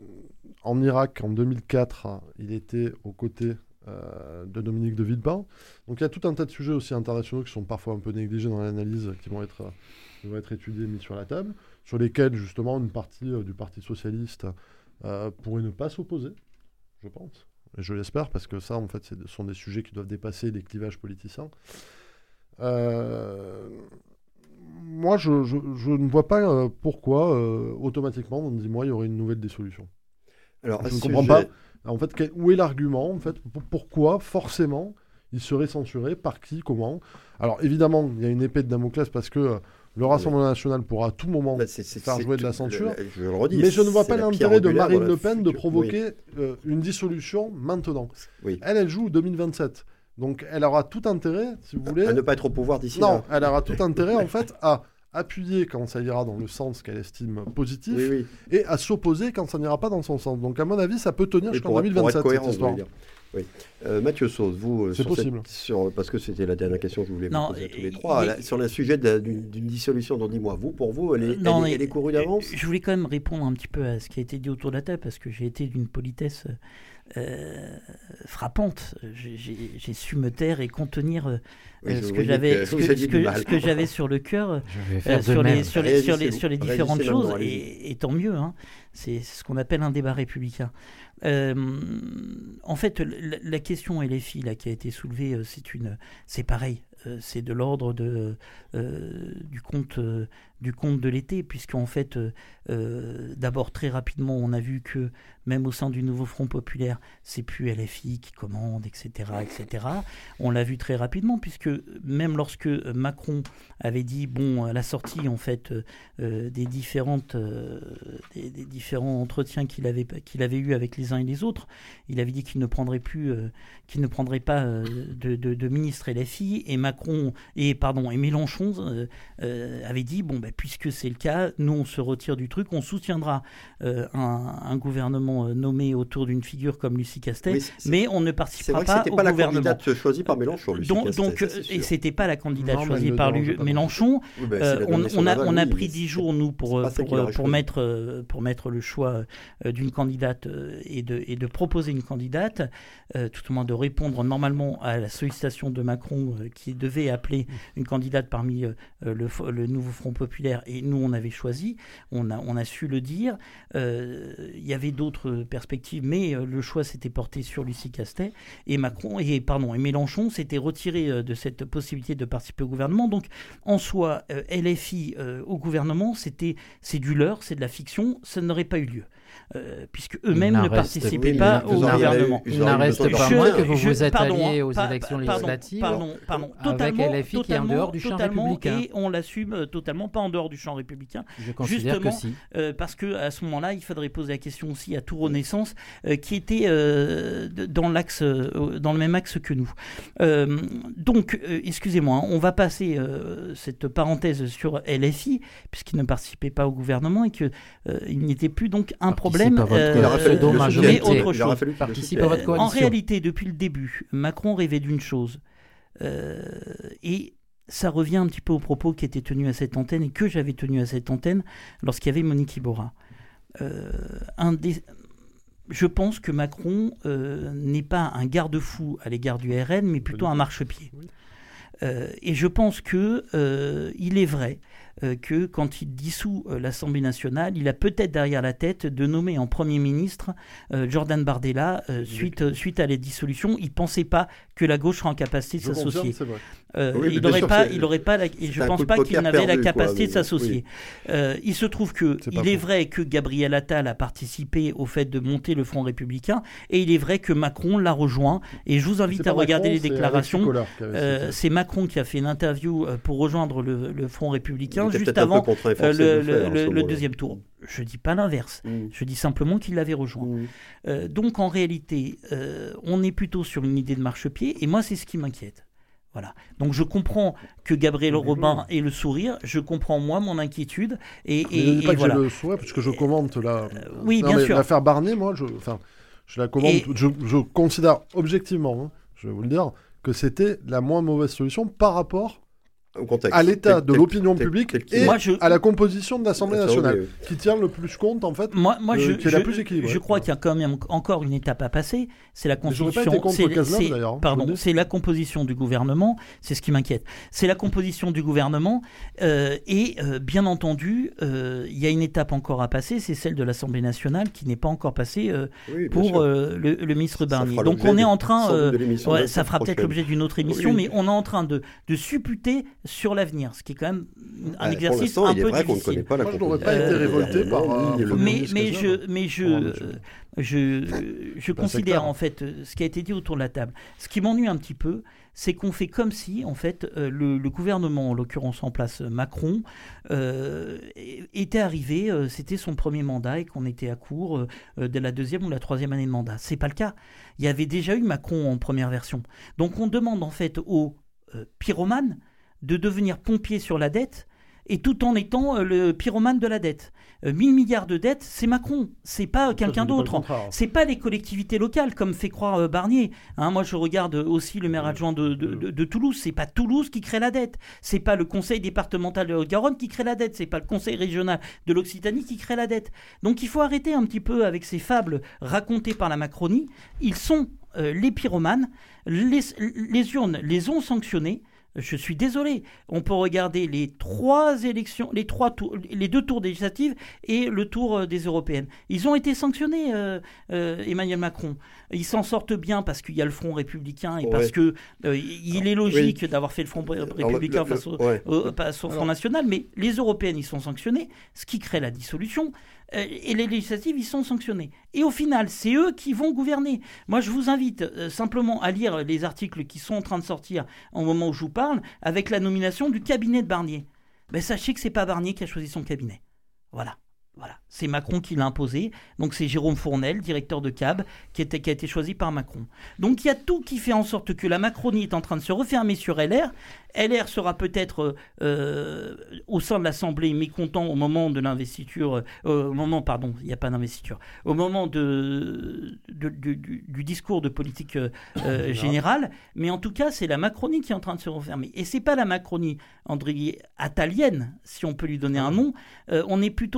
en Irak, en deux mille quatre, il était aux côtés euh, de Dominique de Villepin. Donc il y a tout un tas de sujets aussi internationaux qui sont parfois un peu négligés dans l'analyse, qui vont être, qui vont être étudiés, mis sur la table, sur lesquels justement une partie euh, du Parti socialiste euh, pourrait ne pas s'opposer, je pense. Et je l'espère, parce que ça, en fait, ce sont des sujets qui doivent dépasser les clivages politiciens. Euh... Moi, je, je, je ne vois pas euh, pourquoi, euh, automatiquement, dans dix mois, il y aurait une nouvelle dissolution. Alors, je ne comprends pas. En fait, quel, où est l'argument en fait, pour, Pourquoi, forcément, il serait censuré? Par qui? Comment? Alors, évidemment, il y a une épée de Damoclès, parce que euh, le Rassemblement oui. national pourra à tout moment bah, c'est, c'est, faire c'est jouer de la censure. Le, je le redis, mais je ne vois pas l'intérêt de Marine Le Pen de provoquer oui. euh, une dissolution maintenant. Oui. Elle, elle joue deux mille vingt-sept. Donc, elle aura tout intérêt, si vous voulez... À ne pas être au pouvoir d'ici non, là. Non, elle aura tout intérêt, en fait, à appuyer quand ça ira dans le sens qu'elle estime positif, oui, oui. et à s'opposer quand ça n'ira pas dans son sens. Donc, à mon avis, ça peut tenir jusqu'en deux mille vingt-sept, cohérent, cette histoire. Oui. Euh, Mathieu Sauce, vous, c'est sur possible. Cette, sur, parce que c'était la dernière question que je voulais non, vous poser à tous les trois, mais, là, sur le sujet de, d'une, d'une dissolution dans dix mois, vous, pour vous, elle est, non, elle, elle est courue d'avance? Je voulais quand même répondre un petit peu à ce qui a été dit autour de la table, parce que j'ai été d'une politesse euh, frappante. J'ai, j'ai, j'ai su me taire et contenir euh, oui, ce, que j'avais, que, ce, que, ce, que, ce que j'avais sur le cœur euh, sur, les, sur, les, sur, les, sur les différentes choses, et, et tant mieux. Hein. C'est ce qu'on appelle un débat républicain. Euh, en fait, la, la question L F I là, qui a été soulevée, c'est, une, c'est pareil. Euh, c'est de l'ordre de, euh, du, compte, euh, du compte de l'été, puisqu'en fait, euh, euh, d'abord, très rapidement, on a vu que même au sein du nouveau Front populaire, c'est plus L F I qui commande, et cetera, et cetera. On l'a vu très rapidement, puisque même lorsque Macron avait dit, bon, à la sortie, en fait, euh, des, différentes, euh, des, des différents entretiens qu'il avait, qu'il avait eus avec les uns et les autres, il avait dit qu'il ne prendrait plus, euh, qu'il ne prendrait pas euh, de, de, de ministre L F I, et Macron et pardon et Mélenchon euh, euh, avait dit bon bah, puisque c'est le cas, nous on se retire du truc, on soutiendra euh, un, un gouvernement nommé autour d'une figure comme Lucie Castet, oui, mais on ne participera pas au pas la gouvernement. Candidate choisie par Mélenchon. Lucie donc, Castet, donc ça, et c'était pas la candidate non, choisie par Lu- Mélenchon. Oui, bah, euh, on, on a on a oui, pris dix jours nous pour pour, pour, pour mettre pour mettre entre le choix euh, d'une candidate euh, et, de, et de proposer une candidate, euh, tout au moins de répondre normalement à la sollicitation de Macron euh, qui devait appeler une candidate parmi euh, le, le nouveau Front Populaire, et nous on avait choisi, on a, on a su le dire. Euh, il y avait d'autres perspectives, mais euh, le choix s'était porté sur Lucie Castet, et Macron et pardon et Mélenchon s'était retiré euh, de cette possibilité de participer au gouvernement. Donc en soi, euh, L F I euh, au gouvernement, c'était c'est du leurre, c'est de la fiction, ça n'aurait pas eu lieu. Euh, puisque eux-mêmes ne participaient oui, pas au gouvernement. Il n'en reste pas moins que vous je, vous êtes pardon, alliés aux pas, élections pardon, législatives pardon, pardon, avec L F I qui est en dehors du champ républicain. Et on l'assume euh, totalement, pas en dehors du champ républicain. Je considère justement, que si. Euh, parce qu'à ce moment-là, il faudrait poser la question aussi à Tout Renaissance, euh, qui était euh, dans, l'axe, euh, dans le même axe que nous. Euh, donc, euh, excusez-moi, on va passer euh, cette parenthèse sur L F I, puisqu'il ne participait pas au gouvernement et qu'il euh, n'était plus donc un problème. Dommage, mais autre chose. Participe à votre coalition. En réalité, depuis le début, Macron rêvait d'une chose. Euh, et ça revient un petit peu aux propos qui étaient tenus à cette antenne et que j'avais tenus à cette antenne lorsqu'il y avait Monique Iborra. Euh, un des... Je pense que Macron euh, n'est pas un garde-fou à l'égard du R N, mais plutôt un marchepied. Euh, et je pense que euh, il est vrai euh, que quand il dissout euh, l'Assemblée nationale, il a peut-être derrière la tête de nommer en Premier ministre euh, Jordan Bardella euh, suite, euh, suite à la dissolution. Il ne pensait pas que la gauche serait en capacité de je s'associer. Euh, oui, il n'aurait pas, il aurait pas la, et je ne pense pas qu'il n'avait la capacité quoi, de s'associer. Oui. Euh, il se trouve que c'est il est fou. vrai que Gabriel Attal a participé au fait de monter le Front républicain, et il est vrai que Macron l'a rejoint. Et je vous invite à regarder Macron, les déclarations. Euh, c'est Macron qui a fait une interview pour rejoindre le, le Front républicain juste avant euh, le, le, le, le deuxième tour. Je dis pas l'inverse. Mmh. Je dis simplement qu'il l'avait rejoint. Mmh. Euh, donc en réalité, euh, on est plutôt sur une idée de marchepied, et moi c'est ce qui m'inquiète. Voilà. Donc je comprends que Gabriel mmh. Robin ait le sourire, je comprends moi mon inquiétude, et, et, et pas et que voilà. j'ai le souhait, parce que je commente là. Euh, oui, non, bien mais sûr. L'affaire Barnier, moi, je, enfin, je la commente. Et... Je, je considère objectivement, hein, je vais vous le dire, que c'était la moins mauvaise solution par rapport au contexte, à l'état de l'opinion publique et moi, je... à la composition de l'Assemblée nationale, oui. qui tient le plus compte, en fait, moi, moi, euh, je, qui est je, la plus équilibrée. Je crois qu'il y a quand même encore une étape à passer, c'est la constitution. Pas été contre c'est, Cazeneuve, c'est, d'ailleurs, pardon, c'est la composition du gouvernement, c'est ce qui m'inquiète. C'est la composition du gouvernement, euh, et euh, bien entendu, euh, il y a une étape encore à passer, c'est celle de l'Assemblée nationale qui n'est pas encore passée euh, oui, pour euh, le, le ministre Barnier. Donc on est en train, euh, ouais, ça fera peut-être l'objet d'une autre émission, oui. mais on est en train de, de supputer sur l'avenir, ce qui est quand même un ouais, exercice un peu difficile. Pas Moi, je n'aurais pas euh, été révolté euh, par... Euh, mais, mais je, mais je, euh, je, je considère en fait ce qui a été dit autour de la table. Ce qui m'ennuie un petit peu, c'est qu'on fait comme si, en fait, euh, le, le gouvernement, en l'occurrence en place Macron, euh, était arrivé, euh, c'était son premier mandat et qu'on était à court euh, de la deuxième ou la troisième année de mandat. C'est pas le cas. Il y avait déjà eu Macron en première version. Donc on demande en fait aux euh, pyromanes de devenir pompier sur la dette, et tout en étant euh, le pyromane de la dette. Euh, mille milliards de dettes, c'est Macron, c'est pas euh, quelqu'un d'autre. C'est pas les collectivités locales, comme fait croire euh, Barnier. Hein, moi, je regarde aussi le maire adjoint de, de, de, de Toulouse. C'est pas Toulouse qui crée la dette. C'est pas le conseil départemental de Haute-Garonne qui crée la dette. C'est pas le conseil régional de l'Occitanie qui crée la dette. Donc, il faut arrêter un petit peu avec ces fables racontées par la Macronie. Ils sont euh, les pyromanes. Les, les urnes les ont sanctionnés. Je suis désolé. On peut regarder les trois élections, les trois tours, les deux tours législatives et le tour des européennes. Ils ont été sanctionnés, euh, euh, Emmanuel Macron. Ils s'en sortent bien parce qu'il y a le Front républicain et ouais. parce que euh, il est logique oui. d'avoir fait le Front républicain le, le, face au, ouais. au, face au Front national. Mais les européennes, ils sont sanctionnés, ce qui crée la dissolution. Et les législatives, ils sont sanctionnés. Et au final, c'est eux qui vont gouverner. Moi, je vous invite euh, simplement à lire les articles qui sont en train de sortir au moment où je vous parle, avec la nomination du cabinet de Barnier. Ben, sachez que c'est pas Barnier qui a choisi son cabinet. Voilà. Voilà, c'est Macron qui l'a imposé. Donc c'est Jérôme Fournel, directeur de C A B, qui, était, qui a été choisi par Macron. Donc il y a tout qui fait en sorte que la Macronie est en train de se refermer sur L R. L R sera peut-être euh, au sein de l'Assemblée mécontent au moment de l'investiture, euh, au moment, pardon, il n'y a pas d'investiture, au moment de, de, de, du, du discours de politique euh, générale. Mais en tout cas, c'est la Macronie qui est en train de se refermer. Et c'est pas la Macronie, André, attalienne, si on peut lui donner un nom. Euh, on est plutôt sur une Macronie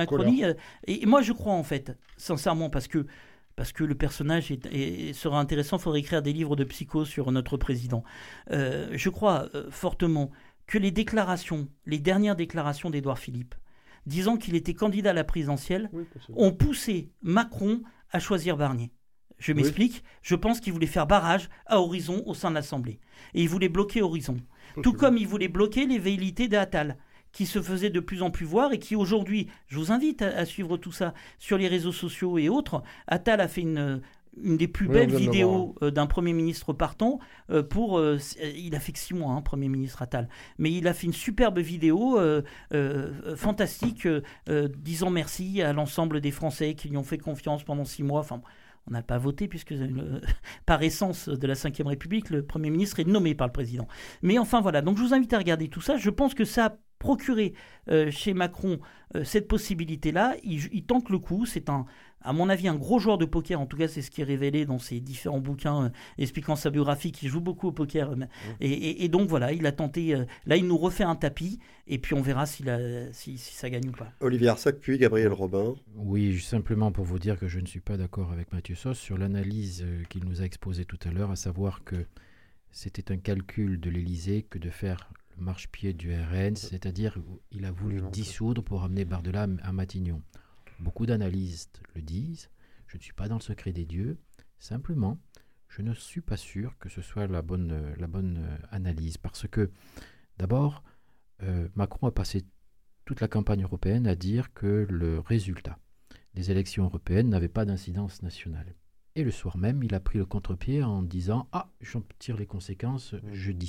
Macronie. Euh, et, et moi, je crois, en fait, sincèrement, parce que, parce que le personnage est, est, sera intéressant, il faudrait écrire des livres de psycho sur notre président. Euh, je crois euh, fortement que les déclarations, les dernières déclarations d'Édouard Philippe, disant qu'il était candidat à la présidentielle, oui, ont poussé Macron à choisir Barnier. Je m'explique. Oui. Je pense qu'il voulait faire barrage à Horizon au sein de l'Assemblée. Et il voulait bloquer Horizon. Okay. Tout comme il voulait bloquer les velléités d'Attal, qui se faisaient de plus en plus voir et qui aujourd'hui, je vous invite à, à suivre tout ça sur les réseaux sociaux et autres. Attal a fait une, une des plus oui, belles vidéos euh, d'un Premier ministre partant. Euh, pour, euh, il a fait que six mois, hein, Premier ministre Attal. Mais il a fait une superbe vidéo euh, euh, fantastique, euh, euh, disant merci à l'ensemble des Français qui lui ont fait confiance pendant six mois. Enfin, on n'a pas voté puisque, euh, par essence de la cinquième République, le Premier ministre est nommé par le Président. Mais enfin, voilà. Donc, je vous invite à regarder tout ça. Je pense que ça a procuré euh, chez Macron euh, cette possibilité-là. Il, il tente le coup. C'est, un, à mon avis, un gros joueur de poker. En tout cas, c'est ce qui est révélé dans ses différents bouquins euh, expliquant sa biographie, qui joue beaucoup au poker. Euh, mmh. et, et, et donc, voilà, il a tenté... Euh, là, il nous refait un tapis. Et puis, on verra s'il a, si, si ça gagne ou pas. Olivier Arsac, puis Gabriel Robin. Oui, simplement pour vous dire que je ne suis pas d'accord avec Mathieu Sauce sur l'analyse euh, qu'il nous a exposée tout à l'heure, à savoir que c'était un calcul de l'Élysée que de faire le marchepied du R N, c'est-à-dire qu'il a voulu dissoudre pour amener Bardella à Matignon. Beaucoup d'analystes le disent, je ne suis pas dans le secret des dieux, simplement, je ne suis pas sûr que ce soit la bonne, la bonne analyse, parce que, d'abord, euh, Macron a passé toute la campagne européenne à dire que le résultat des élections européennes n'avait pas d'incidence nationale. Et le soir même, il a pris le contre-pied en disant « Ah, j'en tire les conséquences, je dissous ».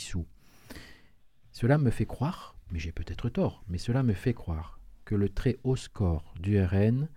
Cela me fait croire, mais j'ai peut-être tort, mais cela me fait croire que le très haut score du R N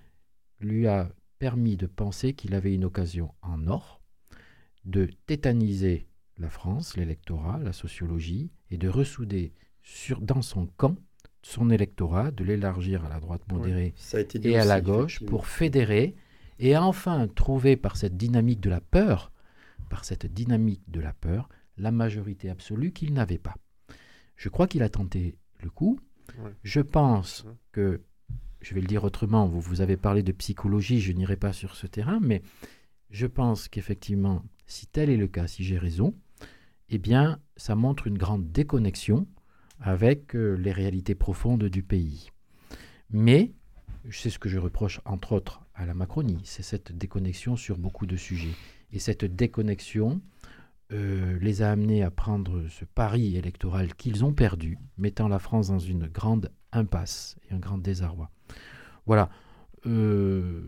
lui a permis de penser qu'il avait une occasion en or de tétaniser la France, l'électorat, la sociologie, et de ressouder sur, dans son camp son électorat, de l'élargir à la droite modérée oui, et à aussi, la gauche pour fédérer et enfin trouver par cette dynamique de la peur, par cette dynamique de la peur, la majorité absolue qu'il n'avait pas. Je crois qu'il a tenté le coup. Oui. Je pense oui. que, je vais le dire autrement, vous, vous avez parlé de psychologie, je n'irai pas sur ce terrain, mais je pense qu'effectivement, si tel est le cas, si j'ai raison, eh bien, ça montre une grande déconnexion avec euh, les réalités profondes du pays. Mais, c'est ce que je reproche, entre autres, à la Macronie, c'est cette déconnexion sur beaucoup de sujets. Et cette déconnexion euh, les a amenés à prendre ce pari électoral qu'ils ont perdu, mettant la France dans une grande impasse et un grand désarroi. Voilà. Euh,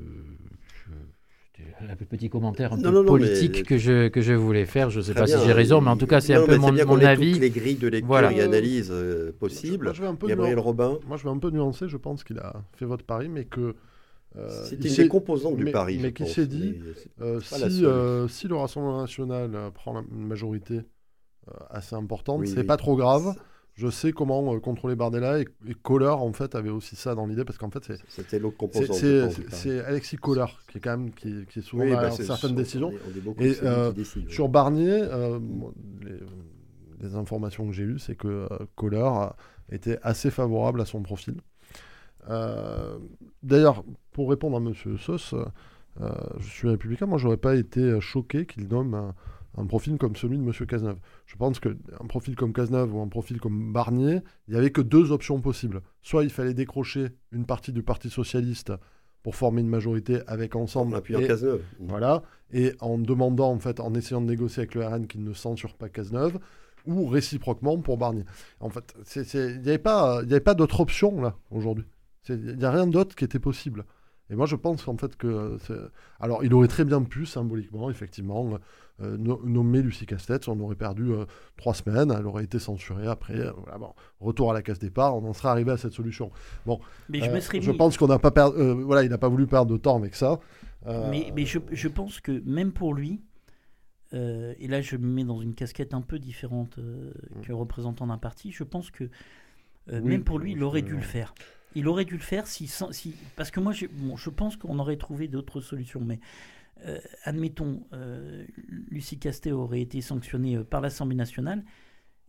le petit commentaire un non, peu non, politique mais... que, je, que je voulais faire. Je ne sais Très pas bien, si j'ai raison, mais en tout cas, c'est non, un peu mon, mon avis. Toutes les grilles de lecture voilà. et analyse euh, possibles. Moi, je vais un peu Gabriel nuan... Robin. Moi, je vais un peu nuancer. Je pense qu'il a fait votre pari, mais que... Euh, C'était une des composantes du mais, pari, mais qui s'est dit, euh, si, euh, si le Rassemblement National euh, prend la, une majorité euh, assez importante, oui, c'est oui. pas trop grave. Je sais comment euh, contrôler Bardella et, et Kohler en fait avait aussi ça dans l'idée parce qu'en fait c'est c'était l'autre composante. C'est, c'est, c'est Alexis Kohler qui est quand même qui, qui est souvent oui, bah, certaines décisions. On est, on est et euh, décide, sur oui. Barnier, euh, les, les informations que j'ai eues, c'est que euh, Kohler était assez favorable à son profil. Euh, d'ailleurs, pour répondre à Monsieur Sauce, euh, je suis républicain. Moi, j'aurais pas été choqué qu'il nomme un, un profil comme celui de Monsieur Cazeneuve. Je pense qu'un profil comme Cazeneuve ou un profil comme Barnier, il n'y avait que deux options possibles. Soit il fallait décrocher une partie du Parti socialiste pour former une majorité avec Ensemble, en appuyant Cazeneuve. Voilà, et en demandant, en fait, en essayant de négocier avec le R N qu'il ne censure pas Cazeneuve, ou réciproquement pour Barnier. En fait, il n'y avait pas, il n'y avait pas d'autre option là aujourd'hui. Il n'y a rien d'autre qui était possible. Et moi, je pense qu'en fait que... C'est... Alors, il aurait très bien pu, symboliquement, effectivement, euh, no- nommer Lucie Castex. On aurait perdu euh, trois semaines. Elle aurait été censurée. Après, euh, voilà, bon, retour à la case départ. On en serait arrivé à cette solution. Bon, mais je, euh, me serais je mis... pense qu'on n'a pas perdu... Euh, voilà, il n'a pas voulu perdre de temps avec ça. Euh... Mais, mais je, je pense que même pour lui, euh, et là, je me mets dans une casquette un peu différente euh, mmh. que représentant d'un parti, je pense que euh, oui, même pour lui, il aurait dû le faire. Il aurait dû le faire si, si parce que moi je, bon, je pense qu'on aurait trouvé d'autres solutions, mais euh, admettons euh, Lucie Castex aurait été sanctionnée par l'Assemblée nationale,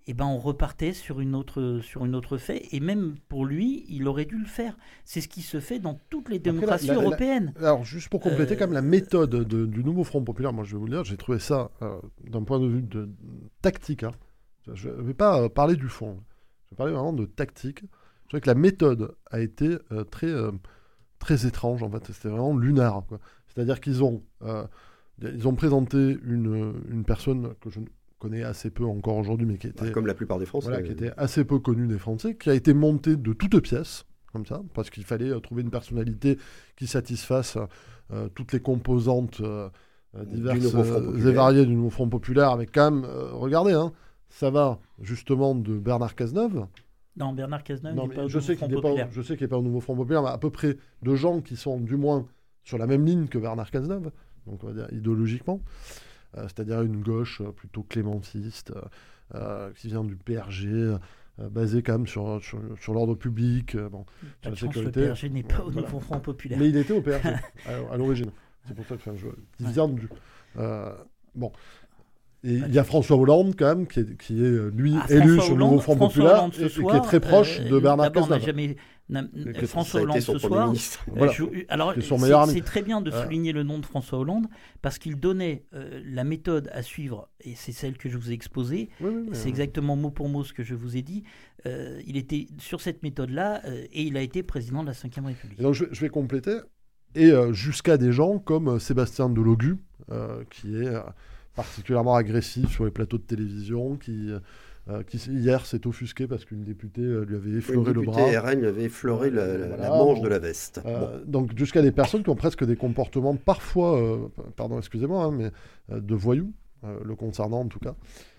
eh ben on repartait sur une autre sur une autre fait, et même pour lui, il aurait dû le faire. C'est ce qui se fait dans toutes les démocraties Après, la, la, européennes. La, alors juste pour compléter, euh... quand même la méthode de, du nouveau Front populaire, moi je vais vous le dire, j'ai trouvé ça euh, d'un point de vue de, de tactique. Hein. Je ne vais pas euh, parler du fond, je vais parler vraiment de tactique. Je trouvais que la méthode a été euh, très euh, très étrange en fait. C'était vraiment lunaire, quoi. C'est-à-dire qu'ils ont euh, ils ont présenté une une personne que je connais assez peu encore aujourd'hui, mais qui était... Comme la plupart des Français. Voilà, qui était assez peu connue des Français, qui a été montée de toutes pièces, comme ça, parce qu'il fallait euh, trouver une personnalité qui satisfasse euh, toutes les composantes euh, diverses euh, et variées du nouveau Front populaire, avec quand même, euh, regardez, hein, ça va justement de Bernard Cazeneuve. Non, Bernard Cazeneuve non, n'est pas au je nouveau sais Front qu'il n'est populaire. Pas, je sais qu'il n'est pas au nouveau Front populaire, mais à peu près de gens qui sont du moins sur la même ligne que Bernard Cazeneuve, donc on va dire idéologiquement. Euh, c'est-à-dire une gauche euh, plutôt clémentiste, euh, euh, qui vient du P R G, euh, basée quand même sur, sur, sur l'ordre public, euh, bon, sur la sécurité. Le P R G n'est pas euh, au voilà. nouveau Front populaire. Mais il était au P R G, à, à l'origine. C'est pour ça que enfin, je, il vient du... Euh, bon. Et il y a François Hollande, quand même, qui est, qui est lui, ah, élu sur le nouveau Front François populaire, Hollande, et, soir, et qui est très proche euh, de Bernard Cazeneuve. Jamais... François Hollande ce soir, voilà. je, alors c'est, c'est très bien de souligner euh. le nom de François Hollande parce qu'il donnait euh, la méthode à suivre, et c'est celle que je vous ai exposée, oui, oui, c'est oui. exactement mot pour mot ce que je vous ai dit. Euh, il était sur cette méthode-là euh, et il a été président de la cinquième République. Et donc je, je vais compléter, et euh, jusqu'à des gens comme euh, Sébastien Delogu, euh, qui est euh, particulièrement agressif sur les plateaux de télévision, qui... Euh, Euh, qui hier s'est offusqué parce qu'une députée euh, lui avait effleuré le bras. Une députée R N lui avait effleuré la, la, voilà, la manche bon, de la veste. Euh, bon. Donc jusqu'à des personnes qui ont presque des comportements parfois, euh, pardon, excusez-moi, hein, mais euh, de voyous, euh, le concernant en tout cas.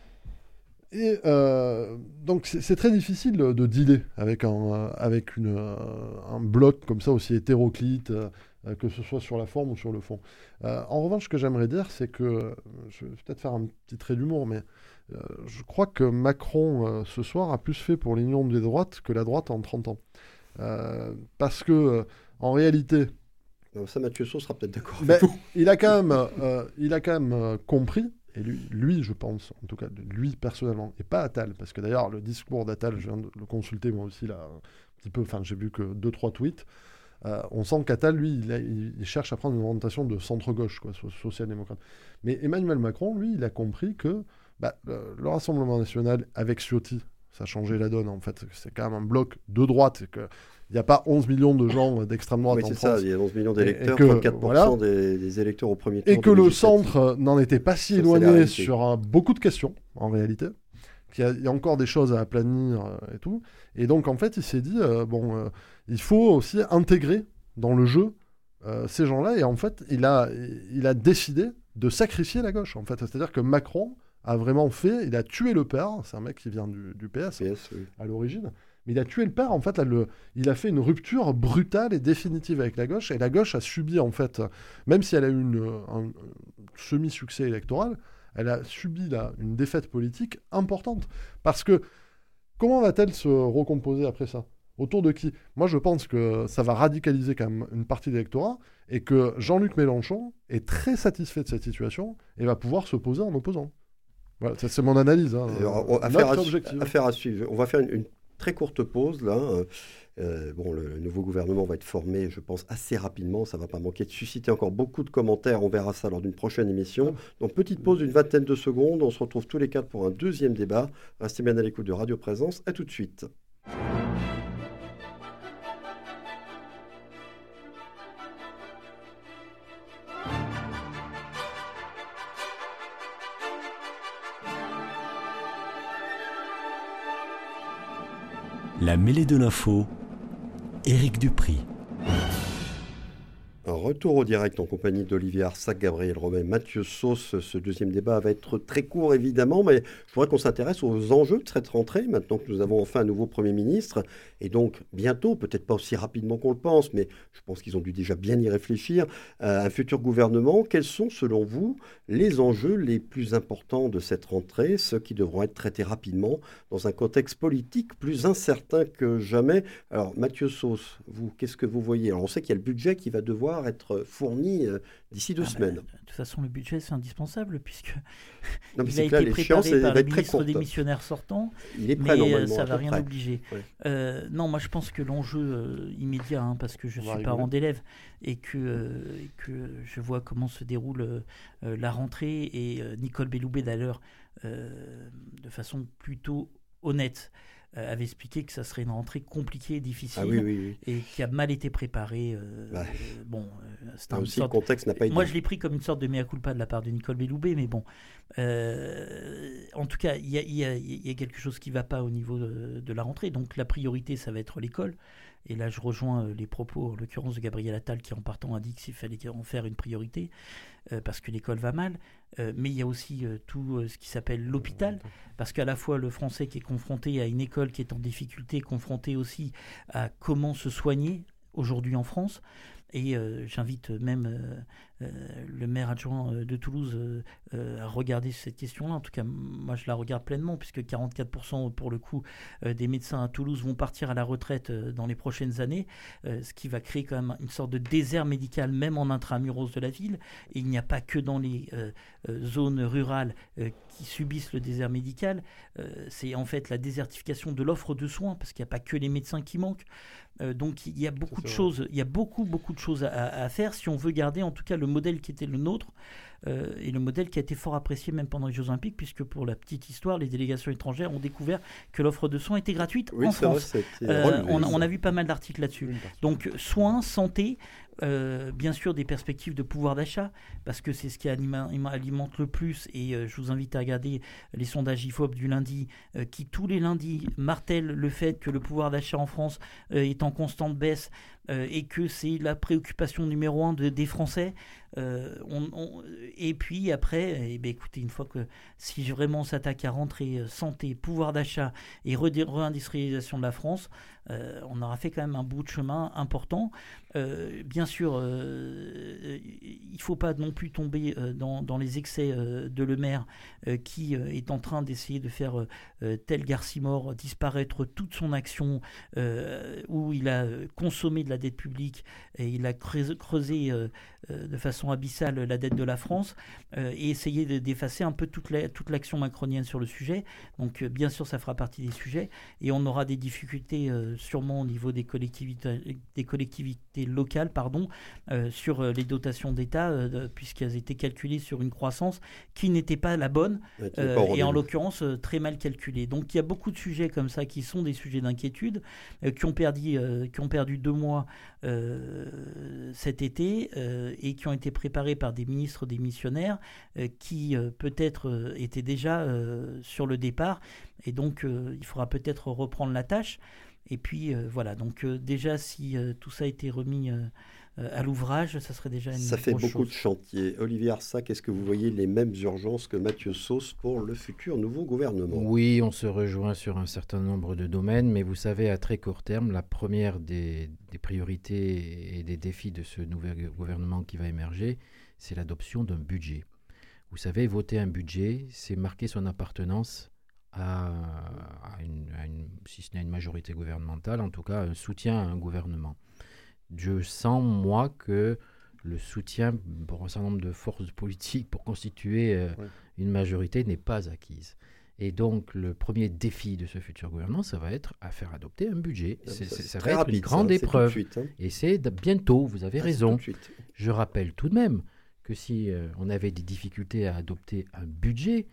Et euh, donc c'est, c'est très difficile de, de dealer avec un, euh, avec une, euh, un bloc comme ça aussi hétéroclite, euh, que ce soit sur la forme ou sur le fond. Euh, en revanche, ce que j'aimerais dire, c'est que, je vais peut-être faire un petit trait d'humour, mais euh, je crois que Macron, euh, ce soir, a plus fait pour l'union des droites que la droite en trente ans. Euh, parce que, euh, en réalité... Non, ça, Mathieu Sauce sera peut-être d'accord. Ben, il a quand même, euh, il a quand même euh, compris, et lui, lui, je pense, en tout cas, lui personnellement, et pas Attal, parce que d'ailleurs, le discours d'Attal, je viens de le consulter moi aussi, là, un petit peu, enfin, j'ai vu que deux, trois tweets. Euh, on sent qu'Attal, lui, il, a, il, il cherche à prendre une orientation de centre-gauche, quoi, social-démocrate. Mais Emmanuel Macron, lui, il a compris que bah, le, le Rassemblement national avec Ciotti, ça a changé la donne, en fait. C'est quand même un bloc de droite, et que il n'y a pas onze millions de gens d'extrême droite oui, en c'est France. Ça, il y a onze millions d'électeurs, que, trente-quatre pour cent voilà. des, des électeurs au premier tour. Et que le centre n'en était pas si ça, éloigné sur uh, beaucoup de questions, en réalité. Qu'il y a, il y a encore des choses à aplanir euh, et tout. Et donc, en fait, il s'est dit, euh, bon, euh, il faut aussi intégrer dans le jeu euh, ces gens-là. Et en fait, il a, il a décidé de sacrifier la gauche, en fait. C'est-à-dire que Macron a vraiment fait, il a tué le père, c'est un mec qui vient du, du P S, P S oui. à l'origine, mais il a tué le père, en fait, là, le, il a fait une rupture brutale et définitive avec la gauche, et la gauche a subi, en fait, même si elle a eu une, un, un semi-succès électoral, elle a subi là une défaite politique importante. Parce que comment va-t-elle se recomposer après ça ? Autour de qui ? Moi, je pense que ça va radicaliser quand même une partie de l'électorat et que Jean-Luc Mélenchon est très satisfait de cette situation et va pouvoir se poser en opposant. Voilà, c'est, c'est mon analyse. Hein. Alors, affaire, à su- affaire à suivre. On va faire une, une très courte pause là. Euh, bon, le, le nouveau gouvernement va être formé, je pense, assez rapidement. Ça ne va pas manquer de susciter encore beaucoup de commentaires. On verra ça lors d'une prochaine émission. Donc, petite pause d'une vingtaine de secondes. On se retrouve tous les quatre pour un deuxième débat. Restez bien à l'écoute de Radio Présence. À tout de suite. La mêlée de l'info, Éric Dupry. Un retour au direct en compagnie d'Olivier Arsac, Gabriel Romet, Mathieu Sauce. Ce deuxième débat va être très court évidemment, mais je voudrais qu'on s'intéresse aux enjeux de cette rentrée, maintenant que nous avons enfin un nouveau Premier ministre, et donc bientôt, peut-être pas aussi rapidement qu'on le pense, mais je pense qu'ils ont dû déjà bien y réfléchir, euh, un futur gouvernement. Quels sont selon vous les enjeux les plus importants de cette rentrée, ceux qui devront être traités rapidement dans un contexte politique plus incertain que jamais ? Alors Mathieu Sauce, vous, qu'est-ce que vous voyez ? Alors on sait qu'il y a le budget qui va devoir être être fourni euh, d'ici deux Ah semaines. bah, de toute façon, le budget, c'est indispensable, puisque Non, mais il c'est a que là, été l'échéance préparé est- par va le être très ministre courte. démissionnaire sortant, Il est mais prêt euh, normalement. ça à va peu rien près. obliger. Ouais. Euh, non, moi je pense que l'enjeu euh, immédiat, hein, parce que je On va suis rigoler. parent d'élèves et que, euh, et que je vois comment se déroule euh, euh, la rentrée, et euh, Nicole Belloubet d'ailleurs, euh, de façon plutôt honnête, euh, avait expliqué que ça serait une rentrée compliquée et difficile, Ah oui, oui, oui. et qui a mal été préparée. euh, Ouais. euh, bon, euh, c'est Là un aussi, sorte- le contexte n'a pas été. moi, je l'ai pris comme une sorte de mea culpa de la part de Nicole Belloubet, mais bon. Euh, en tout cas, il y a, il y a- il y a quelque chose qui ne va pas au niveau de, de la rentrée. Donc, la priorité, ça va être l'école. Et là, je rejoins euh, les propos, en l'occurrence, de Gabriel Attal, qui, en partant, a dit qu'il fallait en faire une priorité, euh, parce que l'école va mal. Euh, mais il y a aussi euh, tout euh, ce qui s'appelle l'hôpital, parce qu'à la fois, le Français qui est confronté à une école qui est en difficulté, confronté aussi à comment se soigner aujourd'hui en France. Et euh, j'invite même euh, euh, le maire adjoint euh, de Toulouse euh, euh, à regarder cette question-là. En tout cas, moi, je la regarde pleinement, puisque quarante-quatre pour cent, pour le coup, euh, des médecins à Toulouse vont partir à la retraite euh, dans les prochaines années, euh, ce qui va créer quand même une sorte de désert médical, même en intramuros de la ville. Et il n'y a pas que dans les euh, euh, zones rurales euh, qui subissent le désert médical. Euh, c'est en fait la désertification de l'offre de soins, parce qu'il n'y a pas que les médecins qui manquent. Euh, donc il y a beaucoup Ça, de c'est choses, il y a beaucoup beaucoup de choses à, à faire si on veut garder en tout cas le modèle qui était le nôtre, euh, et le modèle qui a été fort apprécié même pendant les Jeux Olympiques, puisque pour la petite histoire, les délégations étrangères ont découvert que l'offre de soins était gratuite Oui, en c'est vrai, France. ça a été Euh, relevé, on, a- ça. on a vu pas mal d'articles là-dessus. Une partie. Donc soins, santé, euh, bien sûr des perspectives de pouvoir d'achat, parce que c'est ce qui anima- alimente le plus, et euh, je vous invite à regarder les sondages I F O P du lundi, euh, qui tous les lundis martèlent le fait que le pouvoir d'achat en France euh, est en constante baisse, euh, et que c'est la préoccupation numéro un de- des Français. Euh, on- on- et puis après, eh ben, écoutez, une fois que si vraiment on s'attaque à rentrer euh, santé, pouvoir d'achat et redé- réindustrialisation de la France, euh, on aura fait quand même un bout de chemin important. Euh, bien sûr, euh, il ne faut pas non plus tomber euh, dans, dans les excès euh, de Le Maire, euh, qui euh, est en train d'essayer de faire euh, tel Garcimore disparaître toute son action, euh, où il a euh, consommé de la dette publique et il a creusé, creusé euh, euh, de façon abyssale la dette de la France, euh, et essayer de- d'effacer un peu toute la- toute l'action macronienne sur le sujet. Donc euh, bien sûr, ça fera partie des sujets, et on aura des difficultés euh, sûrement au niveau des collectivités, des collectivités locales, pardon, euh, sur euh, les dotations d'État, euh, puisqu'elles étaient calculées sur une croissance qui n'était pas la bonne, Ouais, qui n'est euh, pas au et en rendez-vous. l'occurrence euh, très mal calculée. Donc il y a beaucoup de sujets comme ça qui sont des sujets d'inquiétude, euh, qui ont perdu, euh, qui ont perdu deux mois euh, cet été, euh, et qui ont été préparés par des ministres démissionnaires euh, qui euh, peut-être euh, étaient déjà euh, sur le départ, et donc euh, il faudra peut-être reprendre la tâche. Et puis euh, voilà, donc euh, déjà si euh, tout ça a été remis euh, euh, à l'ouvrage, ça serait déjà une Ça fait grosse beaucoup chose. de chantiers. Olivier Arsac, est-ce que vous voyez les mêmes urgences que Mathieu Sauce pour le futur nouveau gouvernement? Oui, on se rejoint sur un certain nombre de domaines, mais vous savez, à très court terme, la première des, des priorités et des défis de ce nouvel gouvernement qui va émerger, c'est l'adoption d'un budget. Vous savez, voter un budget, c'est marquer son appartenance à, à une, à une- si ce n'est une majorité gouvernementale, en tout cas un soutien à un gouvernement. Je sens, moi, que le soutien pour un certain nombre de forces politiques pour constituer euh, Oui. une majorité n'est pas acquise. Et donc, le premier défi de ce futur gouvernement, ça va être à faire adopter un budget. C'est- c'est- ça va très être rapide, une grande ça, c'est tout de épreuve. suite, hein. Et c'est de- bientôt, vous avez Ah, c'est raison. tout de suite. Je rappelle tout de même que si euh, on avait des difficultés à adopter un budget,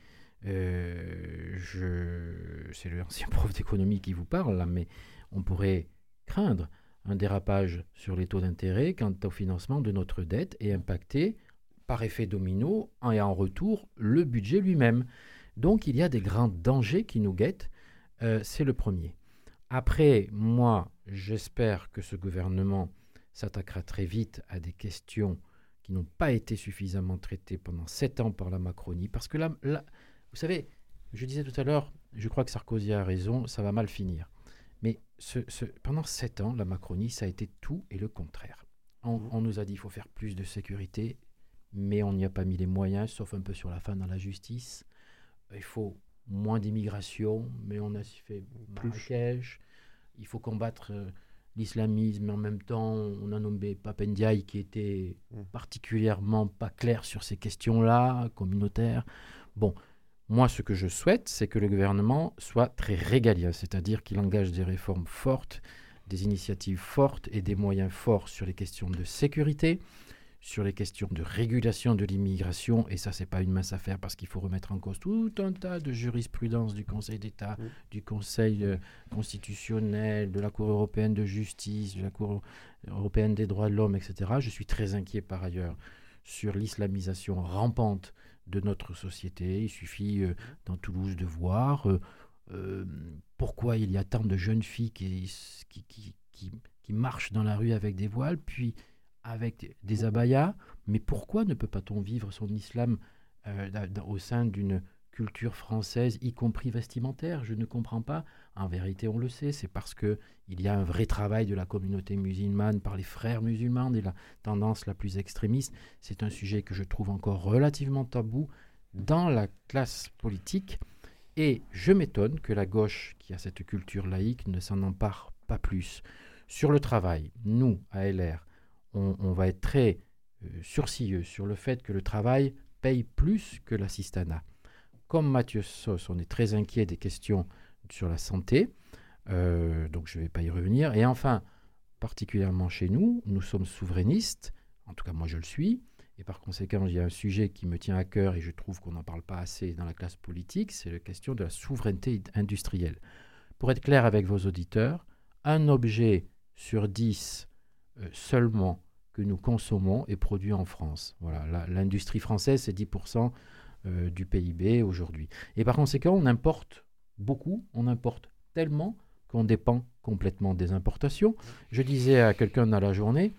euh, je... c'est l'ancien prof d'économie qui vous parle, là, mais on pourrait craindre un dérapage sur les taux d'intérêt quant au financement de notre dette et impacter par effet domino et en retour le budget lui-même. Donc il y a des grands dangers qui nous guettent, euh, c'est le premier. Après, moi, j'espère que ce gouvernement s'attaquera très vite à des questions qui n'ont pas été suffisamment traitées pendant sept ans par la Macronie, parce que là, là, vous savez, je disais tout à l'heure, je crois que Sarkozy a raison, ça va mal finir. Mais ce, ce, pendant sept ans, la Macronie, ça a été tout et le contraire. On, on nous a dit qu'il faut faire plus de sécurité, mais on n'y a pas mis les moyens, sauf un peu sur la fin dans la justice. Il faut moins d'immigration, mais on a fait Marrakech. Il faut combattre euh, l'islamisme, mais en même temps, on a nommé Pape Ndiaye qui était particulièrement pas clair sur ces questions-là, communautaires. Bon, moi, ce que je souhaite, c'est que le gouvernement soit très régalien, c'est-à-dire qu'il engage des réformes fortes, des initiatives fortes et des moyens forts sur les questions de sécurité, sur les questions de régulation de l'immigration, et ça, c'est pas une mince affaire parce qu'il faut remettre en cause tout un tas de jurisprudence du Conseil d'État, mmh. du Conseil euh, constitutionnel, de la Cour européenne de justice, de la Cour européenne des droits de l'homme, et cetera. Je suis très inquiet par ailleurs sur l'islamisation rampante de notre société. Il suffit euh, dans Toulouse de voir euh, euh, pourquoi il y a tant de jeunes filles qui, qui, qui, qui, qui marchent dans la rue avec des voiles, puis avec des abayas, mais pourquoi ne peut pas-on vivre son islam euh, au sein d'une culture française, y compris vestimentaire? Je ne comprends pas. En vérité, on le sait, c'est parce qu'il y a un vrai travail de la communauté musulmane par les frères musulmans et la tendance la plus extrémiste. C'est un sujet que je trouve encore relativement tabou dans la classe politique, et je m'étonne que la gauche, qui a cette culture laïque, ne s'en empare pas plus. Sur le travail, nous, à L R, On, on va être très euh, sourcilleux sur le fait que le travail paye plus que l'assistanat. Comme Mathieu Sos, on est très inquiet des questions sur la santé, euh, donc je ne vais pas y revenir. Et enfin, particulièrement chez nous, nous sommes souverainistes, en tout cas moi je le suis, et par conséquent il y a un sujet qui me tient à cœur et je trouve qu'on n'en parle pas assez dans la classe politique, c'est la question de la souveraineté industrielle. Pour être clair avec vos auditeurs, un objet sur dix seulement que nous consommons est produit en France. Voilà, la, l'industrie française, c'est dix pour cent euh, du P I B aujourd'hui. Et par conséquent, on importe beaucoup, on importe tellement qu'on dépend complètement des importations. Je disais à quelqu'un dans la journée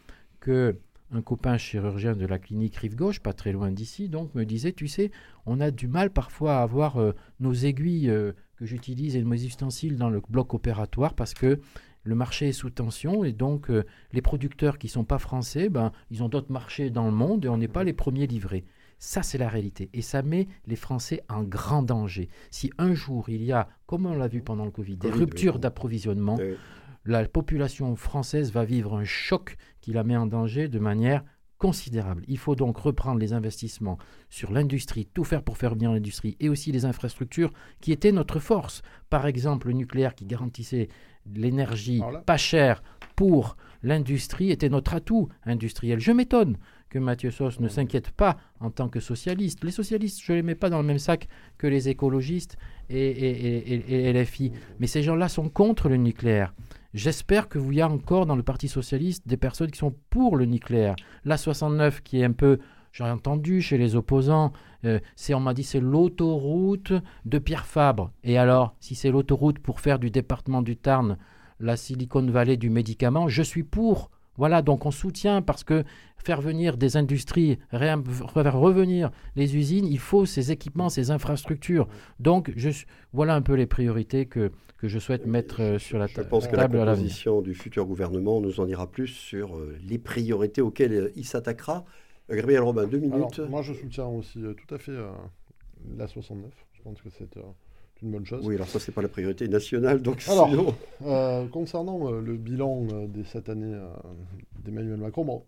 qu'un copain chirurgien de la clinique Rive-Gauche, pas très loin d'ici, donc me disait, tu sais, on a du mal parfois à avoir euh, nos aiguilles euh, que j'utilise et mes ustensiles dans le bloc opératoire parce que le marché est sous tension et donc euh, les producteurs qui ne sont pas français, ben, ils ont d'autres marchés dans le monde et on n'est pas les premiers livrés. Ça, c'est la réalité. Et ça met les Français en grand danger. Si un jour, il y a, comme on l'a vu pendant le Covid, des ruptures oui. d'approvisionnement, oui. la population française va vivre un choc qui la met en danger de manière considérable. Il faut donc reprendre les investissements sur l'industrie, tout faire pour faire venir l'industrie et aussi les infrastructures qui étaient notre force. Par exemple, le nucléaire qui garantissait l'énergie pas chère pour l'industrie était notre atout industriel. Je m'étonne que Mathieu Sos ne s'inquiète pas en tant que socialiste. Les socialistes, je ne les mets pas dans le même sac que les écologistes et, et, et, et, et L F I. Mais ces gens-là sont contre le nucléaire. J'espère que vous y a encore dans le Parti socialiste des personnes qui sont pour le nucléaire. L'A soixante-neuf qui est un peu, j'ai entendu chez les opposants, euh, c'est, on m'a dit c'est l'autoroute de Pierre Fabre. Et alors, si c'est l'autoroute pour faire du département du Tarn la Silicon Valley du médicament, je suis pour. Voilà, donc on soutient parce que faire venir des industries, faire revenir les usines, il faut ces équipements, ces infrastructures. Donc je, voilà un peu les priorités que, que je souhaite mettre euh, sur la ta- table. Je pense que la composition du futur gouvernement nous en dira plus sur euh, les priorités auxquelles euh, il s'attaquera. Euh, Gabriel Robin, deux minutes. Alors, moi je soutiens aussi euh, tout à fait euh, l'A soixante-neuf. Je pense que c'est... Euh... une bonne chose. Oui, alors ça, c'est pas la priorité nationale. Donc alors, sinon... euh, concernant euh, le bilan euh, des sept années euh, d'Emmanuel Macron, bon,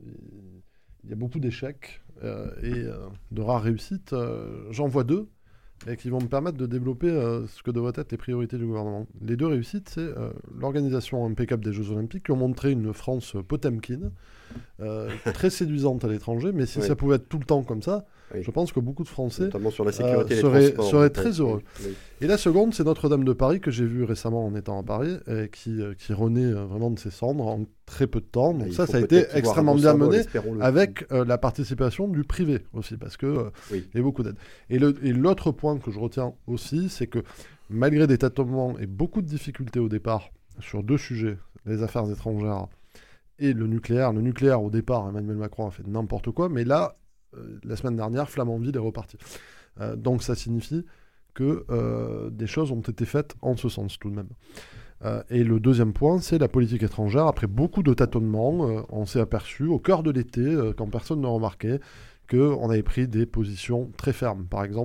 il y a beaucoup d'échecs euh, et euh, de rares réussites. Euh, j'en vois deux, et qui vont me permettre de développer euh, ce que devraient être les priorités du gouvernement. Les deux réussites, c'est euh, l'organisation impeccable des Jeux Olympiques, qui ont montré une France Potemkin, euh, très séduisante à l'étranger, mais si oui. ça pouvait être tout le temps comme ça, oui. je pense que beaucoup de Français notamment sur la sécurité euh, seraient, seraient très heureux. Oui. Oui. Et la seconde, c'est Notre-Dame de Paris, que j'ai vu récemment en étant à Paris, et qui, euh, qui renaît euh, vraiment de ses cendres en très peu de temps. Donc et ça, ça a été extrêmement bien mené, avec euh, la participation du privé aussi, parce qu'il euh, oui. y a beaucoup d'aide. Et, le, et l'autre point que je retiens aussi, c'est que malgré des tâtonnements et beaucoup de difficultés au départ sur deux sujets, les affaires étrangères et le nucléaire. Le nucléaire, au départ, Emmanuel Macron a fait n'importe quoi, mais là, euh, la semaine dernière, Flamanville est reparti. Euh, donc ça signifie que euh, des choses ont été faites en ce sens tout de même. Euh, et le deuxième point, c'est la politique étrangère. Après beaucoup de tâtonnements, euh, on s'est aperçu, au cœur de l'été, euh, quand personne ne remarquait, qu'on avait pris des positions très fermes. Par exemple,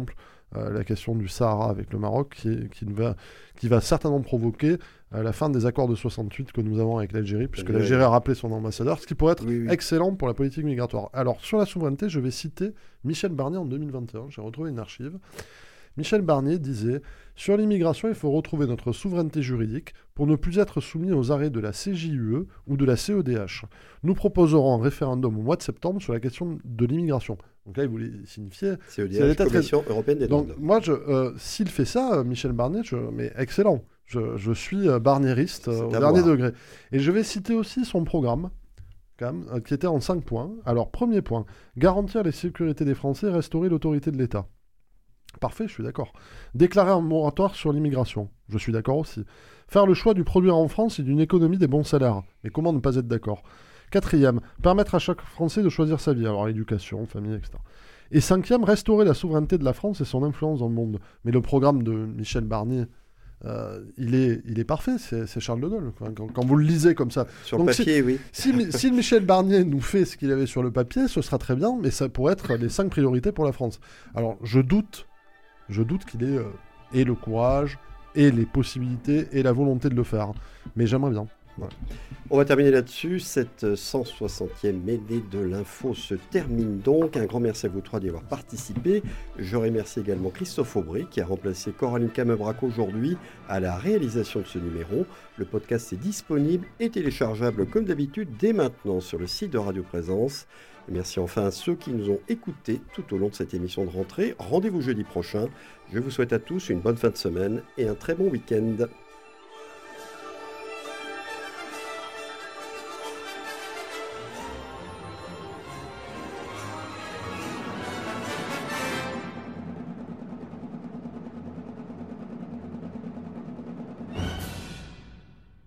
euh, la question du Sahara avec le Maroc, qui, qui, va, qui va certainement provoquer euh, la fin des accords de soixante-huit que nous avons avec l'Algérie, puisque oui, l'Algérie oui. a rappelé son ambassadeur, ce qui pourrait être oui, oui. excellent pour la politique migratoire. Alors, sur la souveraineté, je vais citer Michel Barnier en deux mille vingt et un, j'ai retrouvé une archive. Michel Barnier disait « Sur l'immigration, il faut retrouver notre souveraineté juridique pour ne plus être soumis aux arrêts de la C J U E ou de la C E D H. Nous proposerons un référendum au mois de septembre sur la question de l'immigration. » Donc là, il voulait signifier... C E D H, Commission très... européenne des droits de Donc l'homme. moi, je, euh, s'il fait ça, Michel Barnier, je, mais excellent. Je, je suis euh, barnieriste euh, au dernier voir. degré. Et je vais citer aussi son programme, quand même, euh, qui était en cinq points. Alors, premier point, garantir la sécurité des Français et restaurer l'autorité de l'État. Parfait, je suis d'accord. Déclarer un moratoire sur l'immigration. Je suis d'accord aussi. Faire le choix du produire en France et d'une économie des bons salaires. Mais comment ne pas être d'accord ? Quatrième, permettre à chaque Français de choisir sa vie. Alors, éducation, famille, et cetera. Et cinquième, restaurer la souveraineté de la France et son influence dans le monde. Mais le programme de Michel Barnier, euh, il, est, il est parfait, c'est, c'est Charles de Gaulle. Quand, quand vous le lisez comme ça. Sur Donc, le papier, si, oui. Si, si Michel Barnier nous fait ce qu'il avait sur le papier, ce sera très bien, mais ça pourrait être les cinq priorités pour la France. Alors, je doute... Je doute qu'il ait, euh, ait le courage, et les possibilités, et la volonté de le faire. Mais j'aimerais bien. Ouais. On va terminer là-dessus. Cette cent soixantième mêlée de l'info se termine donc. Un grand merci à vous trois d'y avoir participé. Je remercie également Christophe Aubry qui a remplacé Coraline Camebrac aujourd'hui à la réalisation de ce numéro. Le podcast est disponible et téléchargeable comme d'habitude dès maintenant sur le site de Radio Présence. Et merci enfin à ceux qui nous ont écoutés tout au long de cette émission de rentrée. Rendez-vous jeudi prochain. Je vous souhaite à tous une bonne fin de semaine et un très bon week-end.